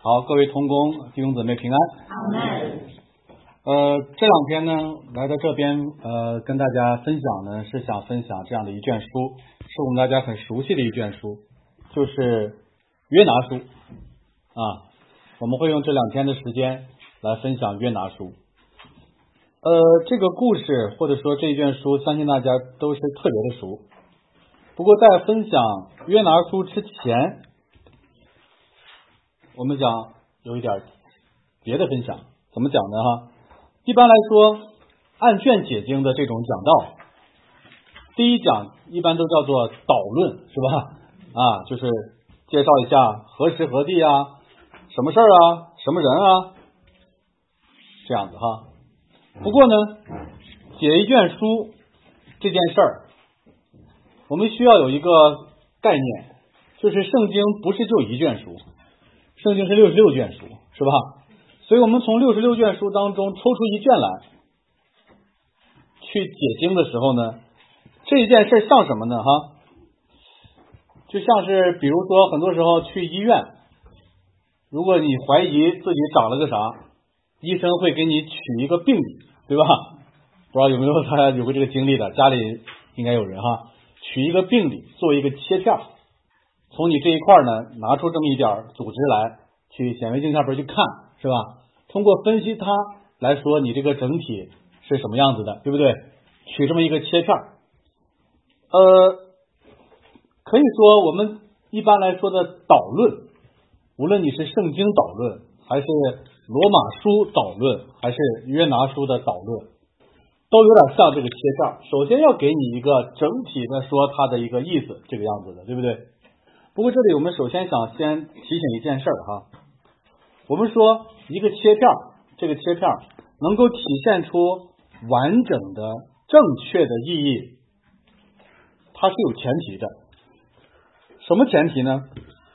好，各位同工弟兄姊妹平安。这两天呢，来到这边跟大家分享呢，是想分享这样的一卷书，是我们大家很熟悉的一卷书，就是约拿书啊。我们会用这两天的时间来分享约拿书。这个故事或者说这一卷书，相信大家都是特别的熟。不过在分享约拿书之前，我们讲有一点别的分享。怎么讲呢？一般来说，按卷解经的这种讲道，第一讲一般都叫做导论，是吧？就是介绍一下何时何地啊，什么事儿啊，什么人啊，这样子哈。不过呢，解一卷书这件事儿，我们需要有一个概念，就是圣经不是就一卷书，圣经是66卷书，是吧？所以我们从66卷书当中抽出一卷来去解经的时候呢，这一件事像什么呢？就像是比如说很多时候去医院，如果你怀疑自己长了个啥，医生会给你取一个病理，对吧？不知道有没有大家有过这个经历的，家里应该有人取一个病理做一个切片，从你这一块呢拿出这么一点组织来，去显微镜下边去看，是吧？通过分析它来说你这个整体是什么样子的，对不对？取这么一个切片，可以说我们一般来说的导论，无论你是圣经导论，还是罗马书导论，还是约拿书的导论，都有点像这个切片。首先要给你一个整体的说它的一个意思，这个样子的，对不对？不过这里我们首先想先提醒一件事我们说一个切片，这个切片能够体现出完整的正确的意义，它是有前提的。什么前提呢？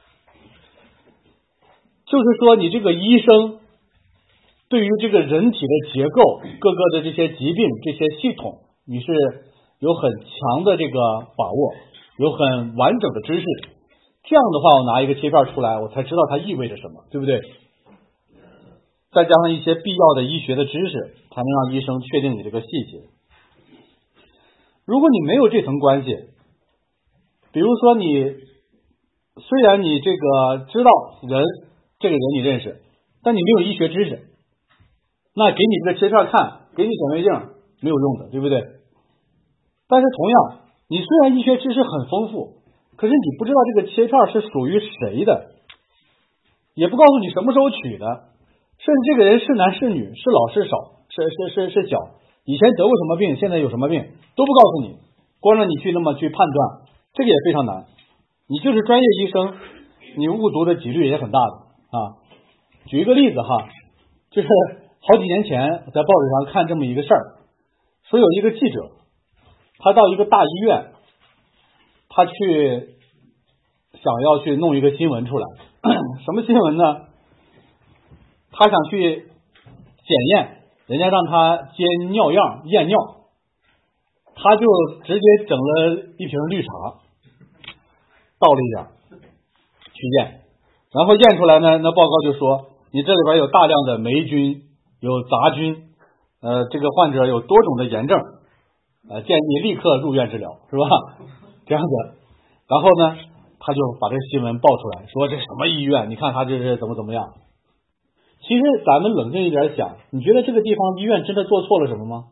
就是说你这个医生对于这个人体的结构，各个的这些疾病，这些系统，你是有很强的这个把握，有很完整的知识。这样的话，我拿一个切片出来，我才知道它意味着什么，对不对？再加上一些必要的医学的知识，才能让医生确定你这个细节。如果你没有这层关系，比如说你虽然你这个知道这个人你认识，但你没有医学知识，那给你这个切片看，给你显微镜没有用的，对不对？但是同样，你虽然医学知识很丰富，可是你不知道这个切片是属于谁的，也不告诉你什么时候取的，甚至这个人是男是女，是老是少，是小，以前得过什么病，现在有什么病都不告诉你，光让你去那么去判断，这个也非常难。你就是专业医生，你误读的几率也很大的举一个例子就是好几年前在报纸上看这么一个事儿，说有一个记者，他到一个大医院，他去想要去弄一个新闻出来。什么新闻呢？他想去检验，人家让他接尿样验尿，他就直接整了一瓶绿茶倒了一点去验，然后验出来呢，那报告就说你这里边有大量的霉菌，有杂菌，这个患者有多种的炎症，建议立刻入院治疗，是吧？这样子。然后呢，他就把这个新闻报出来，说这什么医院，你看他这是怎么样。其实咱们冷静一点想，你觉得这个地方医院真的做错了什么吗？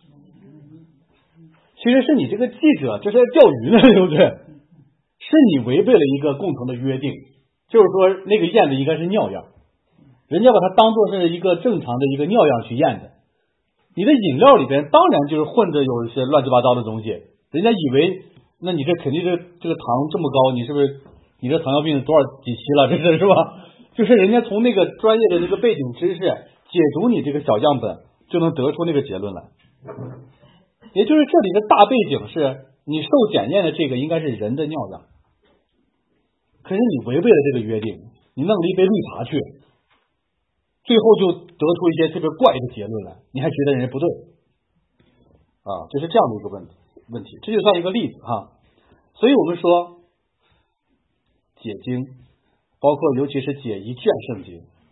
其实是你这个记者这是在钓鱼呢，对不对？是你违背了一个共同的约定，就是说那个验的应该是尿样，人家把它当作是一个正常的一个尿样去验的。你的饮料里边当然就是混着有一些乱七八糟的东西，人家以为那你这肯定这个糖这么高，你是不是你这糖尿病多少几期了，这是吧？就是人家从那个专业的那个背景知识解读你这个小样本，就能得出那个结论来。也就是这里的大背景是你受检验的这个应该是人的尿样，可是你违背了这个约定，你弄了一杯绿茶去，最后就得出一些特别怪的结论来，你还觉得人家不对就是这样的一个问题，这就算一个例子所以我们说解经，包括尤其是解一卷圣经，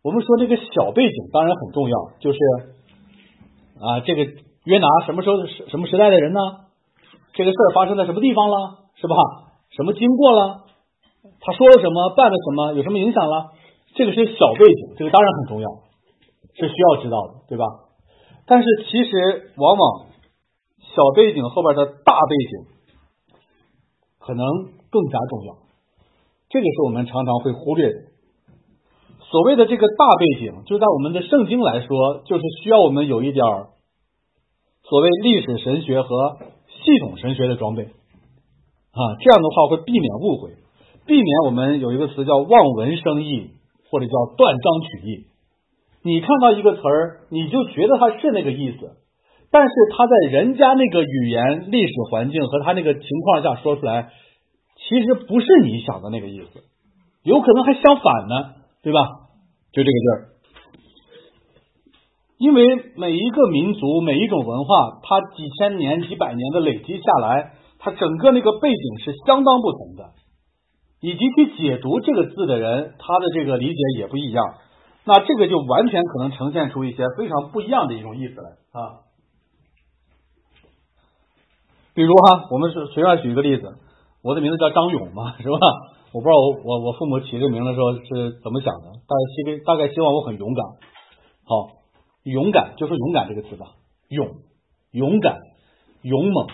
我们说那个小背景当然很重要，就是这个约拿什么时候什么时代的人呢？这个事儿发生在什么地方了，是吧？什么经过了？他说了什么，办了什么，有什么影响了？这个是小背景，这个当然很重要，是需要知道的，对吧？但是其实往往小背景后边的大背景可能更加重要，这个是我们常常会忽略的。所谓的这个大背景，就在我们的圣经来说，就是需要我们有一点所谓历史神学和系统神学的装备这样的话会避免误会，避免我们有一个词叫望文生义，或者叫断章取义。你看到一个词儿，你就觉得它是那个意思，但是它在人家那个语言、历史环境和他那个情况下说出来，其实不是你想的那个意思，有可能还相反呢，对吧？就这个劲儿。因为每一个民族、每一种文化，它几千年、几百年的累积下来，它整个那个背景是相当不同的，以及去解读这个字的人，他的这个理解也不一样。那这个就完全可能呈现出一些非常不一样的一种意思来比如我们随便举一个例子，我的名字叫张勇嘛，是吧？我不知道我父母起这名的时候是怎么想的，大概希望我很勇敢。好，勇敢就说勇敢这个词吧，勇敢、勇猛、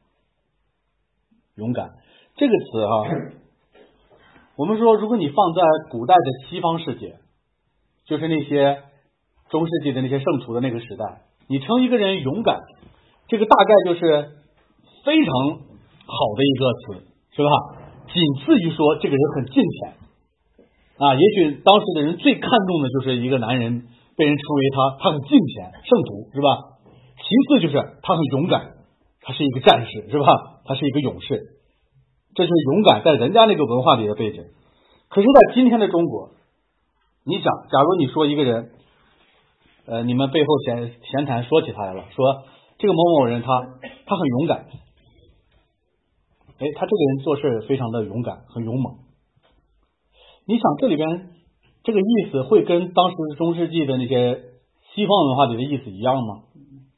勇敢这个词我们说如果你放在古代的西方世界，就是那些中世纪的那些圣徒的那个时代，你称一个人勇敢，这个大概就是非常好的一个词，是吧？仅次于说这个人很敬虔也许当时的人最看重的就是一个男人被人称为他很敬虔，圣徒，是吧？其次就是他很勇敢，他是一个战士，是吧？他是一个勇士，这就是勇敢在人家那个文化里的背景。可是在今天的中国，你想，假如你说一个人你们背后闲谈说起他来了，说这个某某人他很勇敢，他这个人做事非常的勇敢，很勇猛。你想这里边这个意思会跟当时中世纪的那些西方文化里的意思一样吗？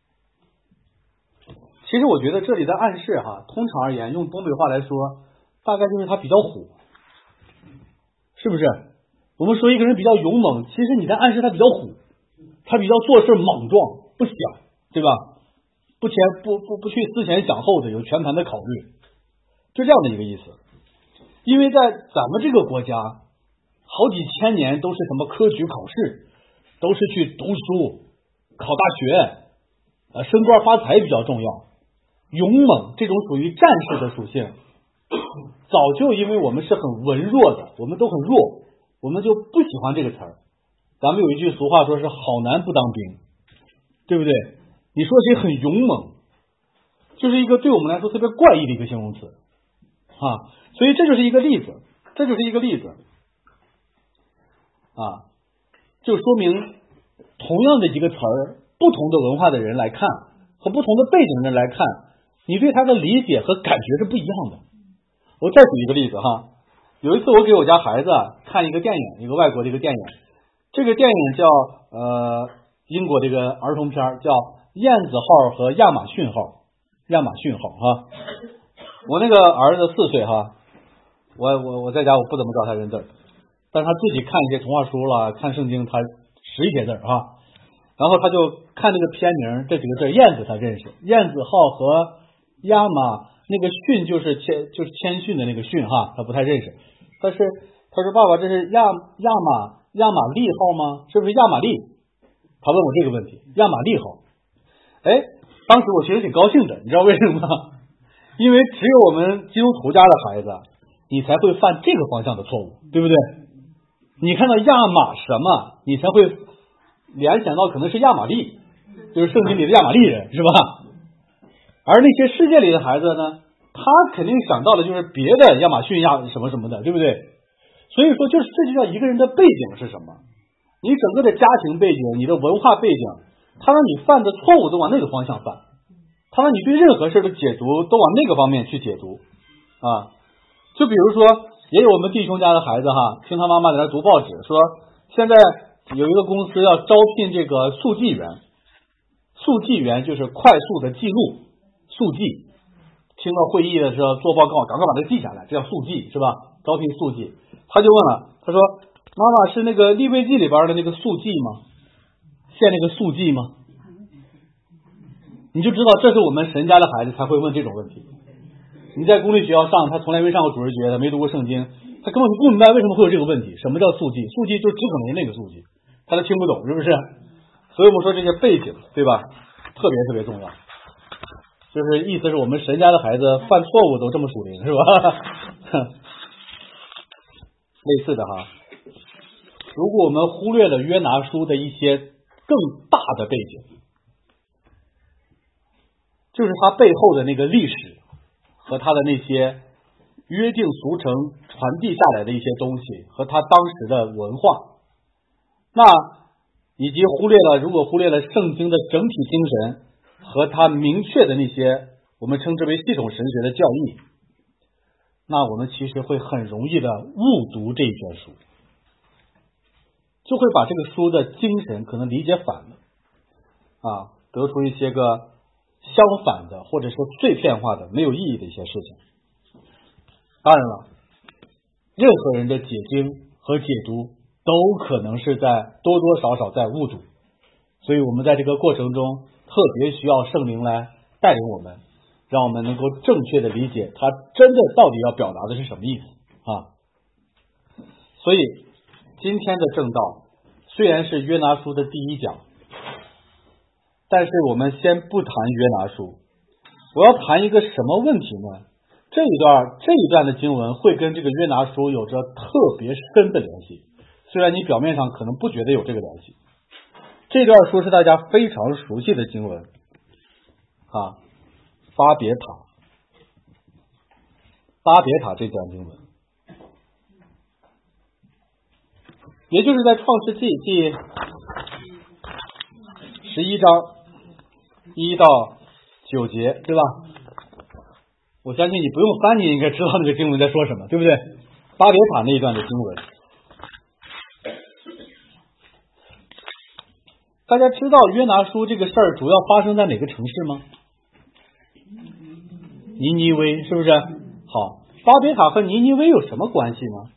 其实我觉得这里的暗示通常而言，用东北话来说，大概就是他比较虎，是不是？我们说一个人比较勇猛，其实你在暗示他比较虎，他比较做事莽撞，不想，对吧？不去思前想后的，有全盘的考虑，就这样的一个意思。因为在咱们这个国家，好几千年都是什么科举考试，都是去读书、考大学，升官发财比较重要。勇猛这种属于战士的属性，早就因为我们是很文弱的，我们都很弱，我们就不喜欢这个词儿。咱们有一句俗话说是好男不当兵，对不对？你说谁很勇猛，就是一个对我们来说特别怪异的一个形容词所以这就是一个例子，就说明同样的一个词儿，不同的文化的人来看和不同的背景的人来看，你对他的理解和感觉是不一样的。我再举一个例子有一次我给我家孩子看一个电影，一个外国的一个电影，这个电影叫英国这个儿童片叫燕子号和亚马逊号我那个儿子4岁我在家我不怎么教他认字，但他自己看一些童话书了，看圣经他识一些字然后他就看这个片名，这几个字燕子他认识，燕子号和亚马，那个逊就是谦逊的那个逊他不太认识。但是他说爸爸这是亚玛利号吗？是不是亚玛利？他问我这个问题，亚玛利号。当时我其实挺高兴的，你知道为什么吗？因为只有我们基督徒家的孩子，你才会犯这个方向的错误，对不对？你看到亚玛什么，你才会联想到可能是亚玛利，就是圣经里的亚玛利人，是吧？而那些世界里的孩子呢，他肯定想到的就是别的亚马逊什么什么的，对不对？所以说，就是这就叫一个人的背景是什么，你整个的家庭背景，你的文化背景，他让你犯的错误都往那个方向犯，他让你对任何事的解读都往那个方面去解读就比如说，也有我们弟兄家的孩子听他妈妈在那读报纸，说现在有一个公司要招聘这个速记员，速记员就是快速的记录，速记。听到会议的时候做报告，赶快把它记下来，这叫速记，是吧？招聘速记。他就问了，他说：“妈妈是那个利未记里边的那个速记吗？献那个速记吗？”你就知道这是我们神家的孩子才会问这种问题。你在公立学校上，他从来没上过主日学，他没读过圣经，他根本就不明白为什么会有这个问题。什么叫速记？速记就是只可能那个速记，他都听不懂，是不是？所以我们说这些背景，对吧？特别特别重要。就是意思是我们神家的孩子犯错误都这么属灵，是吧？类似的哈，如果我们忽略了约拿书的一些更大的背景，就是它背后的那个历史和它的那些约定俗成传递下来的一些东西和它当时的文化，那以及如果忽略了圣经的整体精神和它明确的那些我们称之为系统神学的教义，那我们其实会很容易的误读这一卷书，就会把这个书的精神可能理解反了得出一些个相反的或者说碎片化的没有意义的一些事情。当然了，任何人的解经和解读都可能是在多多少少在误读，所以我们在这个过程中特别需要圣灵来带领我们，让我们能够正确的理解他真的到底要表达的是什么意思所以今天的正道虽然是约拿书的第一讲，但是我们先不谈约拿书，我要谈一个什么问题呢？这一段的经文会跟这个约拿书有着特别深的联系，虽然你表面上可能不觉得有这个联系。这段书是大家非常熟悉的经文巴别塔这段经文，也就是在创世纪第11章1到9节，对吧？我相信你不用翻，你应该知道那个经文在说什么，对不对？巴别塔那一段的经文，大家知道约拿书这个事儿主要发生在哪个城市吗？尼尼微，是不是？好，巴别塔和尼尼微有什么关系呢？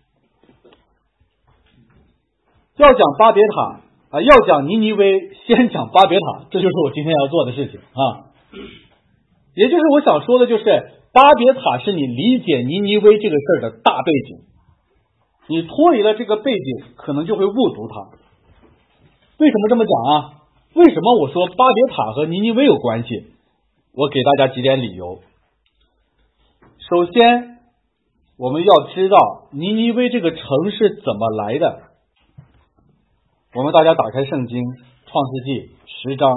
要讲巴别塔要讲尼尼微，先讲巴别塔，这就是我今天要做的事情也就是我想说的就是巴别塔是你理解尼尼微这个事儿的大背景，你脱离了这个背景可能就会误读它。为什么这么讲为什么我说巴别塔和尼尼微有关系？我给大家几点理由。首先我们要知道尼尼微这个城市怎么来的。我们大家打开圣经创世纪10章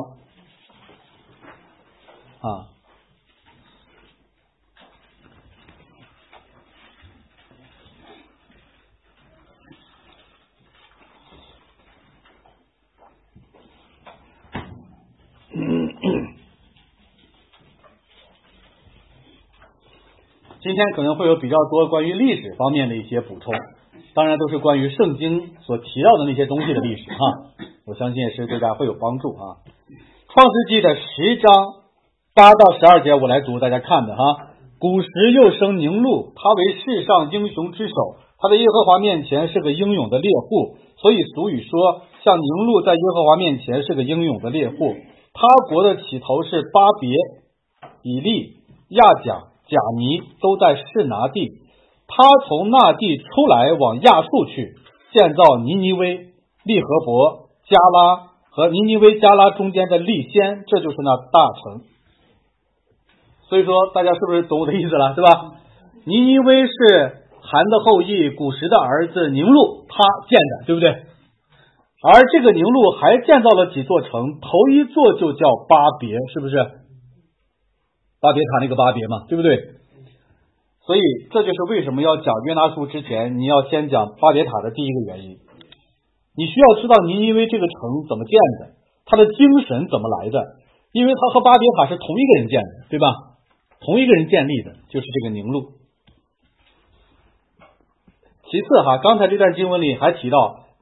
今天可能会有比较多关于历史方面的一些补充，当然都是关于圣经所提到的那些东西的历史我相信也是对大家会有帮助创世纪的10章8到12节我来读大家看的古时又生宁录，他为世上英雄之首，他在耶和华面前是个英勇的猎户，所以俗语说像宁录在耶和华面前是个英勇的猎户。他国的起头是巴别、以利、亚甲、贾尼，都在示拿地。他从那地出来往亚述去，建造尼尼微、利和伯、加拉和尼尼微加拉中间的利先，这就是那大城。所以说大家是不是懂我的意思了，对吧？尼尼微是韩的后裔古时的儿子宁录他建的，对不对？而这个宁录还建造了几座城，头一座就叫巴别，是不是？巴别塔那个巴别嘛，对不对？所以这就是为什么要讲约拿书之前你要先讲巴别塔的第一个原因。你需要知道尼尼微这个城怎么建的，它的精神怎么来的，因为它和巴别塔是同一个人建的，对吧？同一个人建立的，就是这个宁录。其次刚才这段经文里还提到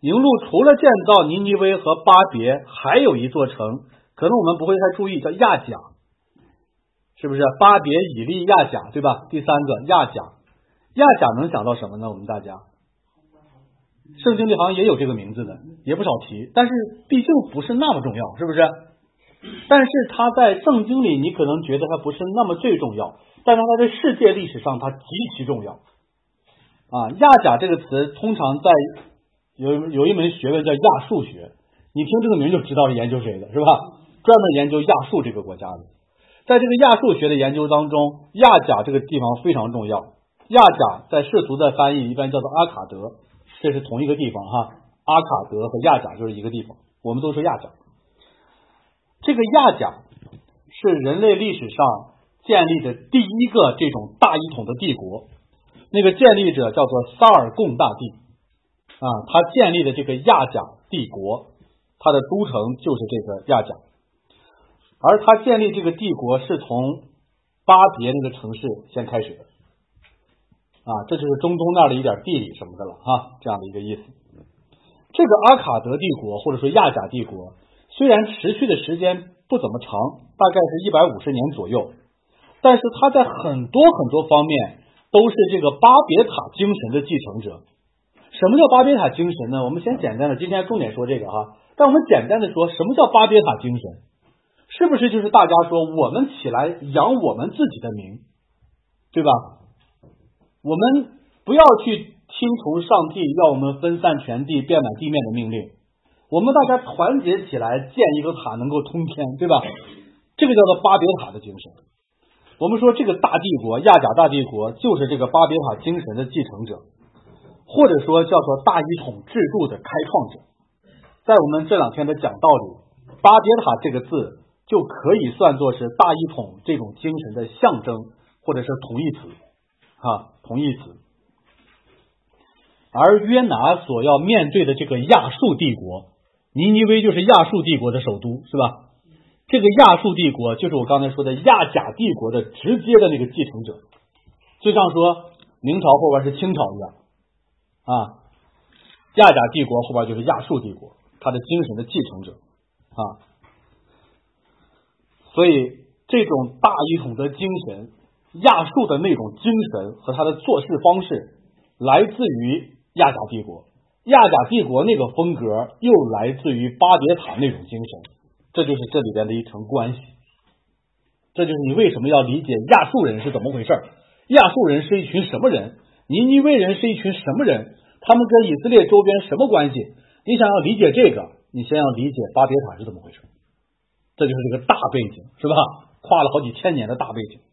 宁录除了建造尼尼微和巴别，还有一座城，可能我们不会太注意，叫亚甲，是不是？巴别、以利、亚甲，对吧？第三个亚甲，亚甲能想到什么呢？我们大家，圣经里好像也有这个名字的，也不少提，但是毕竟不是那么重要，是不是？但是它在圣经里，你可能觉得它不是那么最重要，但是它在世界历史上它极其重要。亚甲这个词通常在有一门学问叫亚述学，你听这个名就知道是研究谁的，是吧？专门研究亚述这个国家的。在这个亚述学的研究当中，亚甲这个地方非常重要。亚甲在世俗的翻译一般叫做阿卡德，这是同一个地方哈。阿卡德和亚甲就是一个地方，我们都说亚甲。这个亚甲是人类历史上建立的第一个这种大一统的帝国，那个建立者叫做萨尔贡大帝他建立的这个亚甲帝国，他的都城就是这个亚甲，而他建立这个帝国是从巴别那个城市先开始的这就是中东那儿的一点地理什么的了这样的一个意思。这个阿卡德帝国或者说亚甲帝国虽然持续的时间不怎么长，大概是150年左右，但是它在很多很多方面都是这个巴别塔精神的继承者。什么叫巴别塔精神呢？我们先简单的，今天重点说这个但我们简单的说，什么叫巴别塔精神？是不是就是大家说我们起来扬我们自己的名，对吧？我们不要去听从上帝要我们分散全地遍满地面的命令，我们大家团结起来建一个塔能够通天，对吧？这个叫做巴别塔的精神。我们说这个大帝国亚甲大帝国就是这个巴别塔精神的继承者，或者说叫做大一统制度的开创者。在我们这两天的讲道里，巴别塔这个字就可以算作是大一统这种精神的象征，或者是同义词同义词。而约拿所要面对的这个亚述帝国，尼尼微就是亚述帝国的首都，是吧？这个亚述帝国就是我刚才说的亚甲帝国的直接的那个继承者，就像说明朝后边是清朝一样亚甲帝国后边就是亚述帝国，它的精神的继承者所以这种大一统的精神，亚述的那种精神和他的做事方式来自于亚甲帝国，亚甲帝国那个风格又来自于巴别塔那种精神，这就是这里边的一层关系。这就是你为什么要理解亚述人是怎么回事，亚述人是一群什么人，尼尼微人是一群什么人，他们跟以色列周边什么关系。你想要理解这个，你先要理解巴别塔是怎么回事，这就是这个大背景，是吧？跨了好几千年的大背景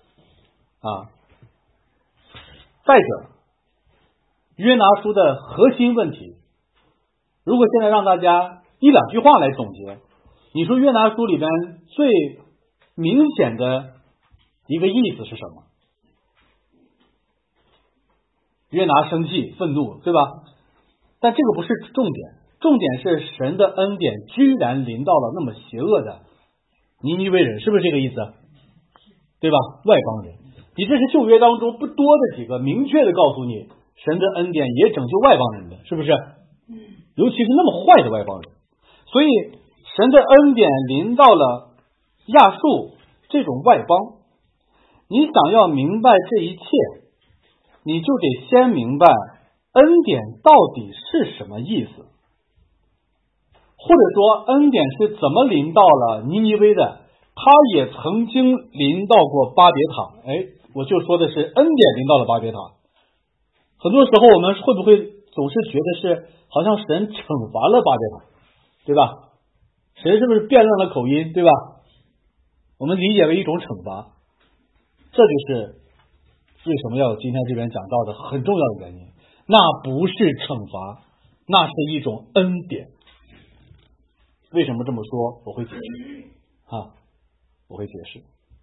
再者，约拿书的核心问题，如果现在让大家一两句话来总结，你说约拿书里边最明显的一个意思是什么？约拿生气愤怒，对吧？但这个不是重点，重点是神的恩典居然临到了那么邪恶的尼尼微人，是不是这个意思？对吧？外邦人，你这是旧约当中不多的几个明确的告诉你神的恩典也拯救外邦人的，是不是？尤其是那么坏的外邦人。所以神的恩典临到了亚述这种外邦，你想要明白这一切，你就得先明白恩典到底是什么意思，或者说恩典是怎么临到了尼尼微的，他也曾经临到过巴别塔。我就说的是恩典临到了巴别塔。很多时候我们会不会总是觉得是好像神惩罚了巴别塔，对吧？神是不是变乱了口音，对吧？我们理解为一种惩罚，这就是为什么要有今天这边讲到的很重要的原因。那不是惩罚，那是一种恩典。为什么这么说？我会解释我会解释。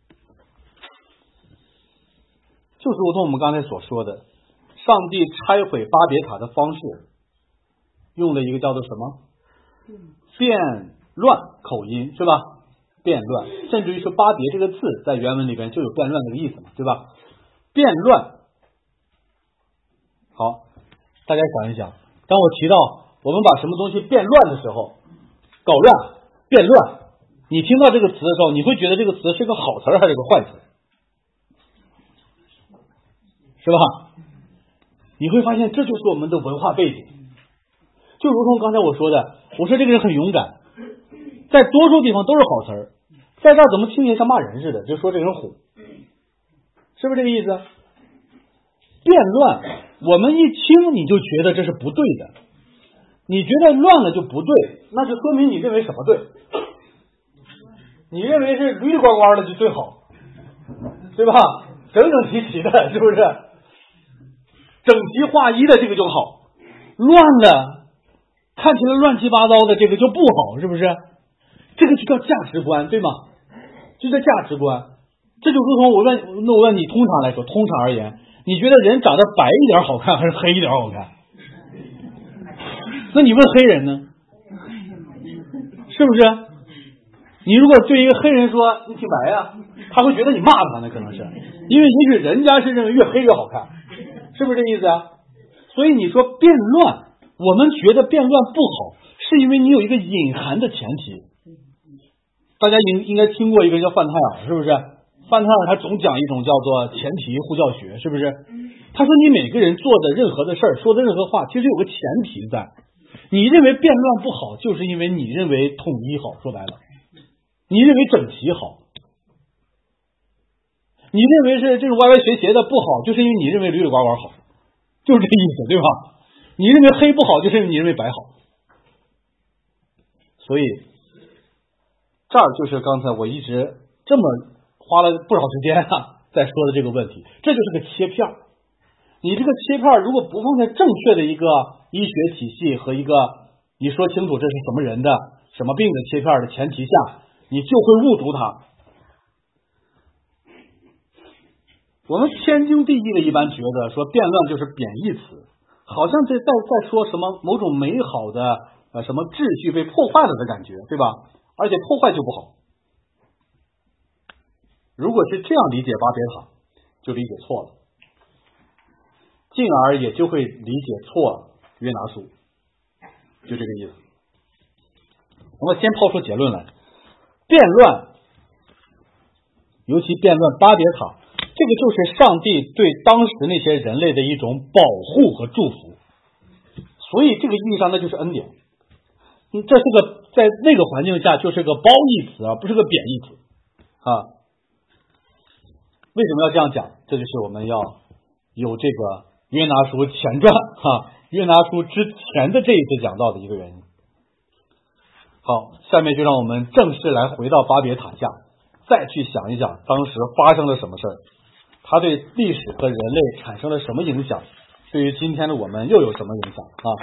就是如同我们刚才所说的，上帝拆毁巴别塔的方式用了一个叫做什么？变乱口音，是吧？变乱，甚至于说巴别这个字在原文里边就有变乱这个意思嘛，对吧？变乱。好，大家想一想，当我提到我们把什么东西变乱的时候，搞乱、变乱，你听到这个词的时候，你会觉得这个词是个好词还是个坏词？是吧？你会发现这就是我们的文化背景。就如同刚才我说的，我说这个人很勇敢，在多数地方都是好词儿，在这儿怎么听起来像骂人似的，就说这个人虎，是不是这个意思？变乱，我们一听你就觉得这是不对的，你觉得乱了就不对，那就说明你认为什么对？你认为是驴呱呱的就最好，对吧？整整齐齐的，是不是？整齐划一的这个就好，乱的看起来乱七八糟的这个就不好，是不是？这个就叫价值观，对吗？就叫价值观。这就如同我问你，通常来说，通常而言，你觉得人长得白一点好看还是黑一点好看？那你问黑人呢？是不是？你如果对一个黑人说你挺白呀，他会觉得你骂他呢，可能是因为也许人家是认为越黑越好看，是不是这意思啊？所以你说变乱，我们觉得变乱不好，是因为你有一个隐含的前提。大家应该听过一个人叫范泰尔，是不是？范泰尔他总讲一种叫做前提呼叫学，是不是？他说你每个人做的任何的事儿，说的任何话，其实有个前提在。你认为变乱不好，就是因为你认为统一好，说白了，你认为整齐好。你认为是这种歪歪斜斜的不好，就是因为你认为驴驴呱呱好，就是这个意思，对吧？你认为黑不好，就是因为你认为白好。所以这儿就是刚才我一直这么花了不少时间在说的这个问题，这就是个切片。你这个切片如果不放在正确的一个医学体系和一个你说清楚这是什么人的什么病的切片的前提下，你就会误读它。我们天经地义的一般觉得说变乱就是贬义词，好像在说什么某种美好的什么秩序被破坏了的感觉，对吧？而且破坏就不好。如果是这样理解巴别塔，就理解错了，进而也就会理解错了约拿书，就这个意思。我们先抛出结论来，变乱，尤其变乱巴别塔，这个就是上帝对当时那些人类的一种保护和祝福，所以这个意义上那就是恩典。这是个在那个环境下就是个褒义词而不是个贬义词啊。为什么要这样讲？这就是我们要有这个约拿书前传约拿书之前的这一次讲到的一个原因。好，下面就让我们正式来回到巴别塔下，再去想一想当时发生了什么事儿，它对历史和人类产生了什么影响，对于今天的我们又有什么影响啊？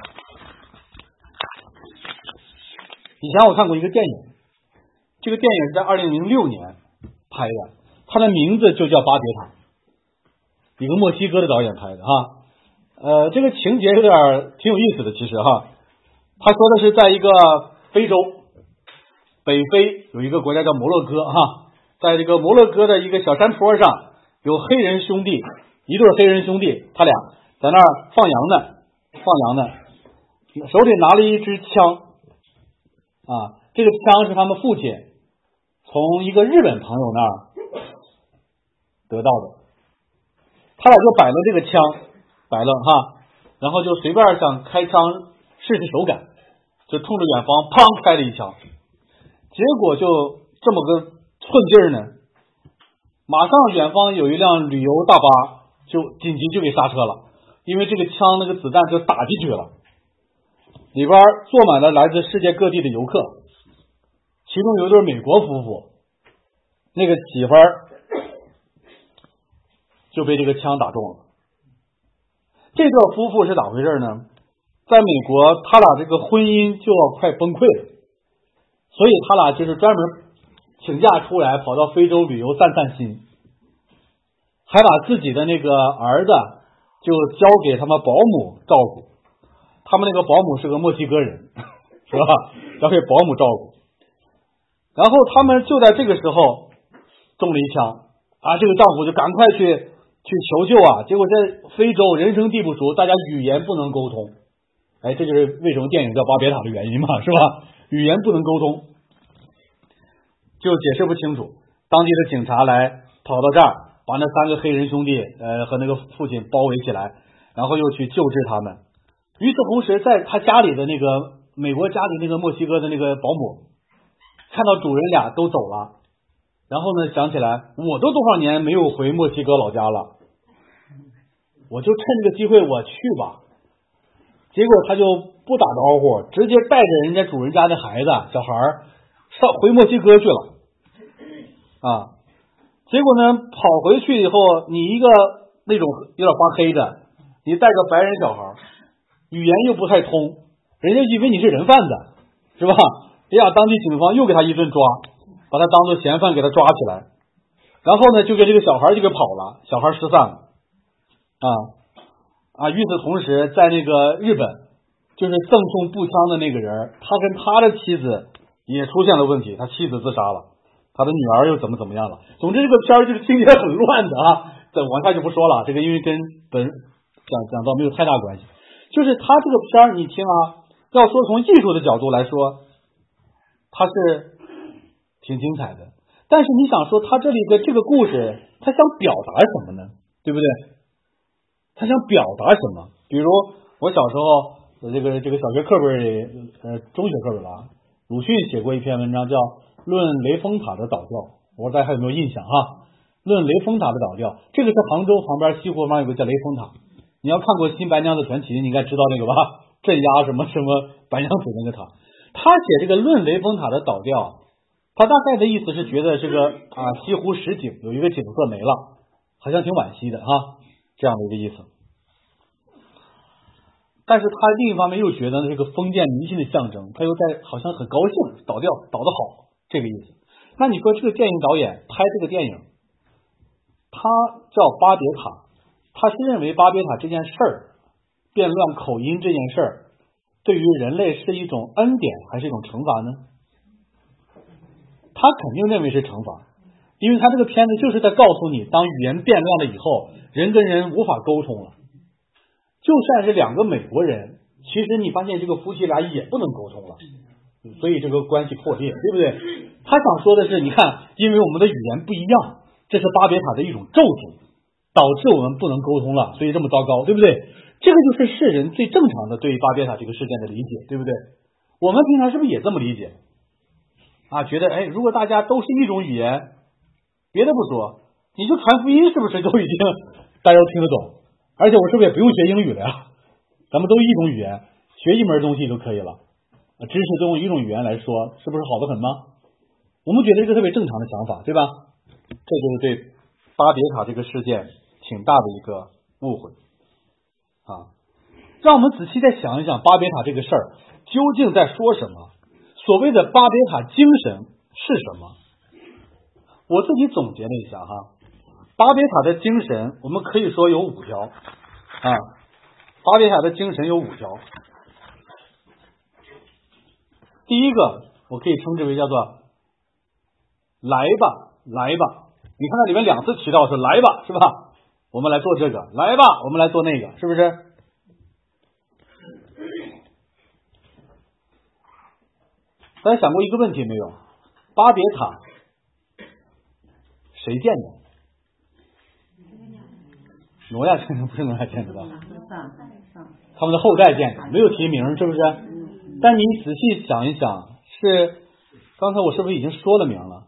以前我看过一个电影，这个电影是在2006年拍的，它的名字就叫巴别塔，一个墨西哥的导演拍的这个情节有点挺有意思的，其实他说的是在一个非洲北非有一个国家叫摩洛哥在这个摩洛哥的一个小山坡上，有黑人兄弟，一对黑人兄弟，他俩在那儿放羊呢，手里拿了一支枪这个枪是他们父亲从一个日本朋友那儿得到的，他俩就摆了这个枪，然后就随便想开枪试试手感，就冲着远方砰开了一枪，结果就这么个寸劲儿呢，马上远方有一辆旅游大巴就紧急就给刹车了，因为这个枪那个子弹就打进去了，里边坐满了来自世界各地的游客，其中有一对美国夫妇，那个媳妇儿就被这个枪打中了。这对夫妇是咋回事呢？在美国他俩这个婚姻就要快崩溃了，所以他俩就是专门请假出来跑到非洲旅游散散心，还把自己的那个儿子就交给他们保姆照顾，他们那个保姆是个墨西哥人是吧，交给保姆照顾，然后他们就在这个时候中了一枪这个丈夫就赶快去求救结果在非洲人生地不熟，大家语言不能沟通， 哎，这就是为什么电影叫巴别塔的原因嘛，是吧？语言不能沟通，就解释不清楚。当地的警察来跑到这儿，把那3个黑人兄弟和那个父亲包围起来，然后又去救治他们。与此同时，在他家里的那个美国家里那个墨西哥的那个保姆看到主人俩都走了，然后呢想起来我都多少年没有回墨西哥老家了，我就趁这个机会我去吧。结果他就不打招呼，直接带着人家主人家的孩子小孩回墨西哥去了啊。结果呢跑回去以后，你一个那种有点发黑的，你带个白人小孩，语言又不太通，人家以为你是人贩子，是吧？哎呀，当地警方又给他一顿抓，把他当作嫌犯给他抓起来，然后呢就给这个小孩就给跑了，小孩失散了与此同时，在那个日本，就是赠送步枪的那个人，他跟他的妻子也出现了问题，他妻子自杀了，他的女儿又怎么样了。总之这个片儿就是情节很乱的这往下就不说了，这个因为跟讲到没有太大关系。就是他这个片儿你听要说从艺术的角度来说，它是挺精彩的，但是你想说他这里的这个故事他想表达什么呢？对不对？他想表达什么？比如我小时候这个小学课本里中学课本吧，鲁迅写过一篇文章叫《论雷峰塔的倒掉》，我说大家还有没有印象论雷峰塔的倒掉，这个是杭州旁边西湖旁有个叫雷峰塔，你要看过《新白娘子传奇》，你应该知道那个吧？镇压什么白娘子那个塔。他写这个论雷峰塔的倒掉，他大概的意思是觉得这个西湖十景有一个景色没了，好像挺惋惜的这样的一个意思。但是他另一方面又觉得这个封建迷信的象征，他又在好像很高兴倒得好这个意思。那你说这个电影导演拍这个电影，他叫巴别塔，他是认为巴别塔这件事儿，变乱口音这件事儿，对于人类是一种恩典还是一种惩罚呢？他肯定认为是惩罚，因为他这个片子就是在告诉你，当语言变乱了以后，人跟人无法沟通了。就算是2个美国人，其实你发现这个夫妻俩也不能沟通了，所以这个关系破裂，对不对？他想说的是，你看，因为我们的语言不一样，这是巴别塔的一种咒诅，导致我们不能沟通了，所以这么糟糕，对不对？这个就是世人最正常的对于巴别塔这个事件的理解，对不对？我们平常是不是也这么理解觉得如果大家都是一种语言，别的不说，你就传福音是不是都已经大家都听得懂？而且我是不是也不用学英语了呀？咱们都一种语言，学一门东西就可以了，知识都用一种语言来说，是不是好得很吗？我们觉得这是特别正常的想法，对吧？这就是对巴别塔这个事件挺大的一个误会让我们仔细再想一想巴别塔这个事儿究竟在说什么，所谓的巴别塔精神是什么？我自己总结了一下巴别塔的精神我们可以说有5条巴别塔的精神有5条。第一个我可以称之为叫做来吧，你看到里面2次提到是来吧，是吧？我们来做这个，来吧，我们来做那个，是不是？大家想过一个问题没有？巴别塔谁建的？挪亚建的，不是挪亚建的吧？他们的后代建的，没有提名，是不是？但你仔细想一想，是刚才我是不是已经说了名了？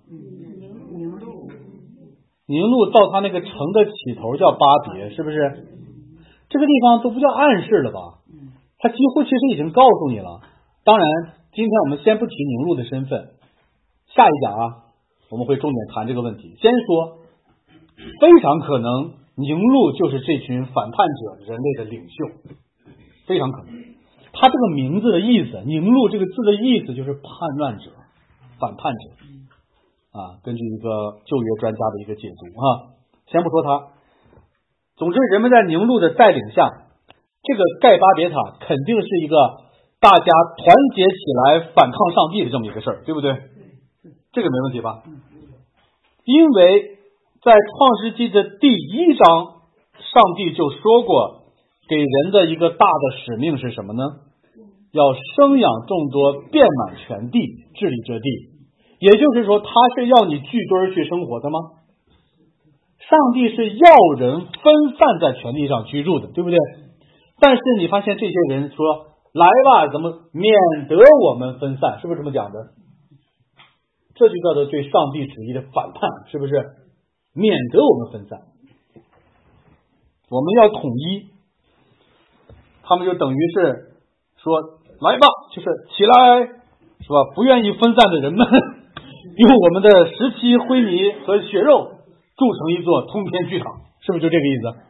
宁路到他那个城的起头叫巴别，是不是？这个地方都不叫暗示了吧？他几乎其实已经告诉你了。当然今天我们先不提宁路的身份，下一讲我们会重点谈这个问题。先说非常可能宁路就是这群反叛者人类的领袖，非常可能。他这个名字的意思，宁路这个字的意思就是叛乱者、反叛者根据一个旧约专家的一个解读先不说他。总之人们在宁路的带领下，这个盖巴别塔肯定是一个大家团结起来反抗上帝的这么一个事儿，对不对？这个没问题吧？因为在创世纪的第1章，上帝就说过给人的一个大的使命是什么呢？ 要生养众多，遍满全地，治理这地。也就是说，他是要你聚堆儿去生活的吗？上帝是要人分散在全地上居住的，对不对？但是你发现这些人说，来吧，怎么免得我们分散，是不是这么讲的？这就叫做对上帝旨意的反叛，是不是？免得我们分散，我们要统一。他们就等于是说，来吧，就是起来，是吧？不愿意分散的人们，用我们的石漆、灰泥和血肉筑成一座通天剧场，是不是就这个意思？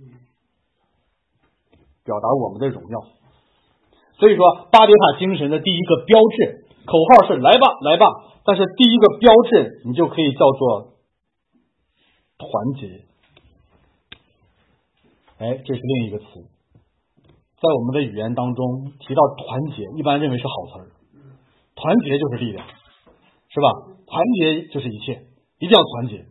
表达我们的荣耀。所以说，巴别塔精神的第一个标志，口号是来吧，来吧。但是第一个标志，你就可以叫做团结。这是另一个词。在我们的语言当中提到团结，一般认为是好词儿。团结就是力量，是吧？团结就是一切，一定要团结。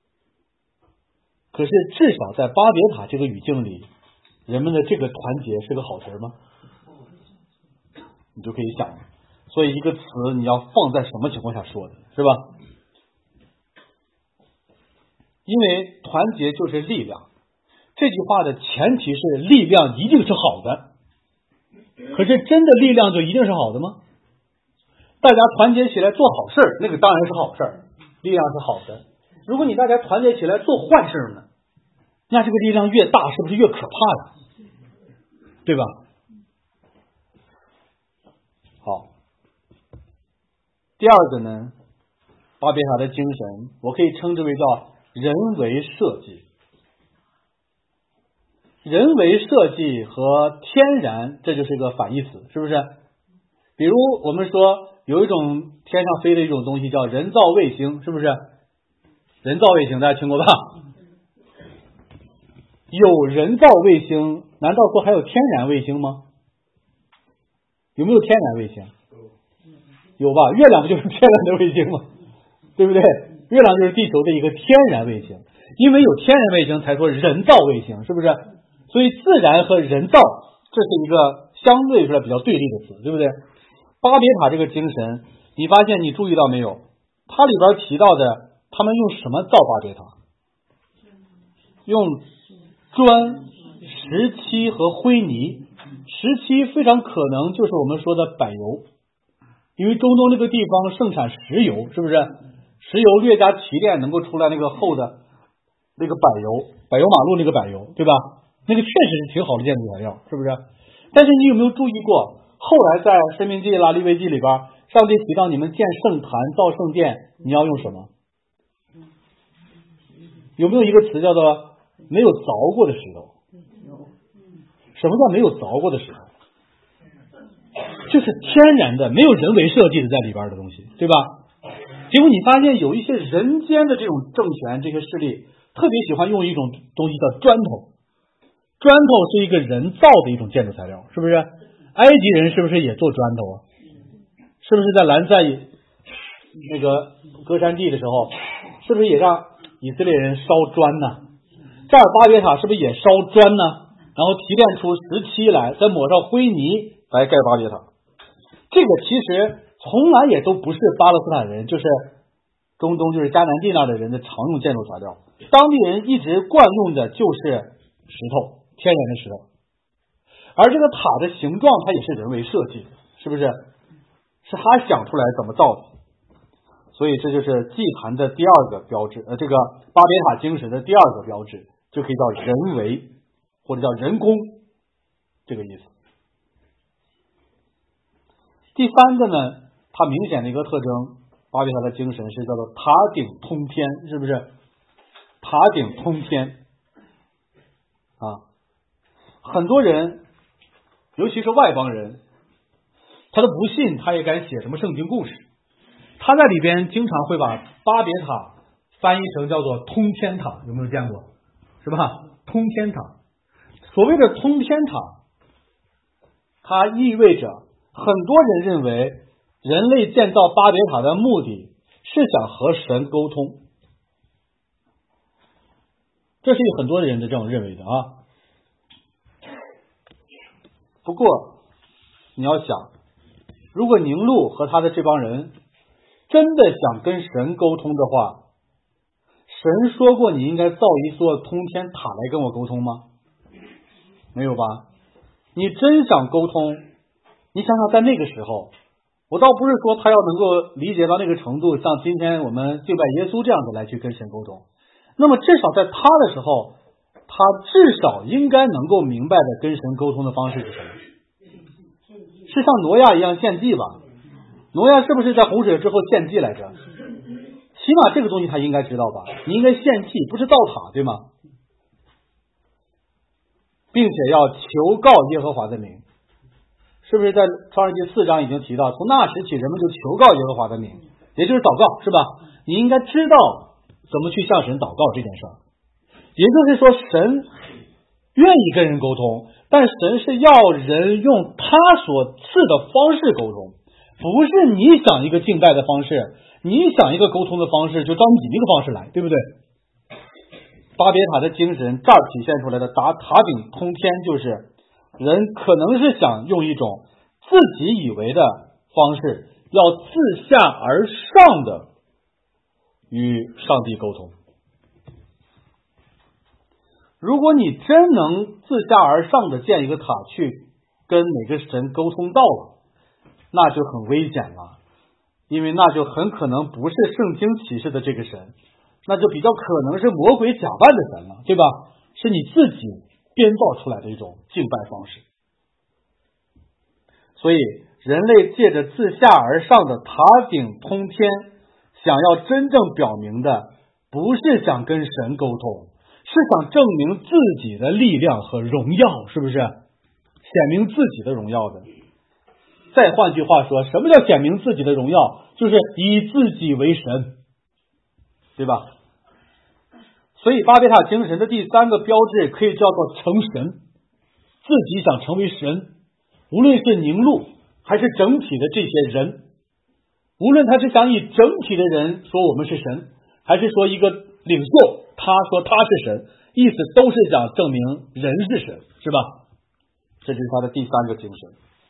可是至少在巴别塔这个语境里，人们的这个团结是个好词吗？你就可以想，所以一个词你要放在什么情况下说的，是吧？因为团结就是力量。这句话的前提是力量一定是好的，可是真的力量就一定是好的吗？大家团结起来做好事，那个当然是好事，力量是好的。如果你大家团结起来做坏事呢，那这个力量越大，是不是越可怕呀？对吧？好，第二个呢，巴别塔的精神，我可以称之为叫人为设计。人为设计和天然，这就是一个反义词，是不是？比如我们说有一种天上飞的一种东西叫人造卫星，是不是？人造卫星大家听过吧？有人造卫星，难道说还有天然卫星吗？有没有天然卫星？有吧？月亮不就是天然的卫星吗？对不对？月亮就是地球的一个天然卫星，因为有天然卫星才说人造卫星，是不是？所以自然和人造，这是一个相对出来比较对立的词，对不对？巴别塔这个精神，你发现你注意到没有？它里边提到的，他们用什么造巴别塔？用砖、石漆和灰泥。石漆非常可能就是我们说的柏油，因为中东这个地方盛产石油，是不是？石油略加提炼能够出来那个厚的那个柏油马路那个柏油，对吧？那个确实是挺好的建筑材料，是不是？但是你有没有注意过，后来在申命记、利未记里边，上帝提到你们建圣坛、造圣殿，你要用什么？有没有一个词叫做没有凿过的石头？什么叫没有凿过的石头？就是天然的，没有人为设计的在里边的东西，对吧？结果你发现有一些人间的这种政权，这些势力特别喜欢用一种东西叫砖头。砖头是一个人造的一种建筑材料，是不是？埃及人是不是也做砖头啊？是不是在兰塞那个歌山地的时候，是不是也让以色列人烧砖呢？这儿巴别塔是不是也烧砖呢？然后提炼出石漆来，再抹上灰泥来盖巴别塔。这个其实从来也都不是巴勒斯坦人，就是中东，就是迦南地那的人的常用建筑材料。当地人一直惯用的就是石头，天然的石头。而这个塔的形状它也是人为设计的，是不是？是他想出来怎么造的。所以这就是祭坛的第二个标志，这个巴别塔精神的第二个标志，就可以叫人为或者叫人工这个意思。第三个呢，它明显的一个特征，巴别塔的精神是叫做塔顶通天，是不是？塔顶通天啊，很多人尤其是外邦人，他都不信，他也敢写什么圣经故事。他在里边经常会把巴别塔翻译成叫做通天塔，有没有见过？是吧？通天塔。所谓的通天塔，它意味着很多人认为人类建造巴别塔的目的是想和神沟通，这是很多人的这种认为的啊。不过你要想，如果宁禄和他的这帮人真的想跟神沟通的话，神说过你应该造一座通天塔来跟我沟通吗？没有吧？你真想沟通，你想想在那个时候，我倒不是说他要能够理解到那个程度，像今天我们敬拜耶稣这样子来去跟神沟通，那么至少在他的时候，他至少应该能够明白的跟神沟通的方式是什么？是像挪亚一样献祭吧？挪亚是不是在洪水之后献祭来着？起码这个东西他应该知道吧？你应该献祭，不是造塔，对吗？并且要求告耶和华的名，是不是在创世纪4章已经提到，从那时起人们就求告耶和华的名，也就是祷告，是吧？你应该知道怎么去向神祷告这件事儿。也就是说，神愿意跟人沟通，但神是要人用他所赐的方式沟通，不是你想一个敬拜的方式，你想一个沟通的方式，就照你那个方式来，对不对？巴别塔的精神这儿体现出来的塔顶通天，就是人可能是想用一种自己以为的方式，要自下而上的与上帝沟通。如果你真能自下而上的建一个塔去跟哪个神沟通到了，那就很危险了，因为那就很可能不是圣经启示的这个神，那就比较可能是魔鬼假扮的神了，对吧？是你自己编造出来的一种敬拜方式。所以人类借着自下而上的塔顶通天，想要真正表明的不是想跟神沟通，是想证明自己的力量和荣耀，是不是？显明自己的荣耀的。再换句话说，什么叫显明自己的荣耀？就是以自己为神，对吧？所以巴别塔精神的第3个标志可以叫做成神，自己想成为神。无论是宁禄还是整体的这些人，无论他是想以整体的人说我们是神，还是说一个领袖他说他是神，意思都是想证明人是神，是吧？这就是他的第3个精神。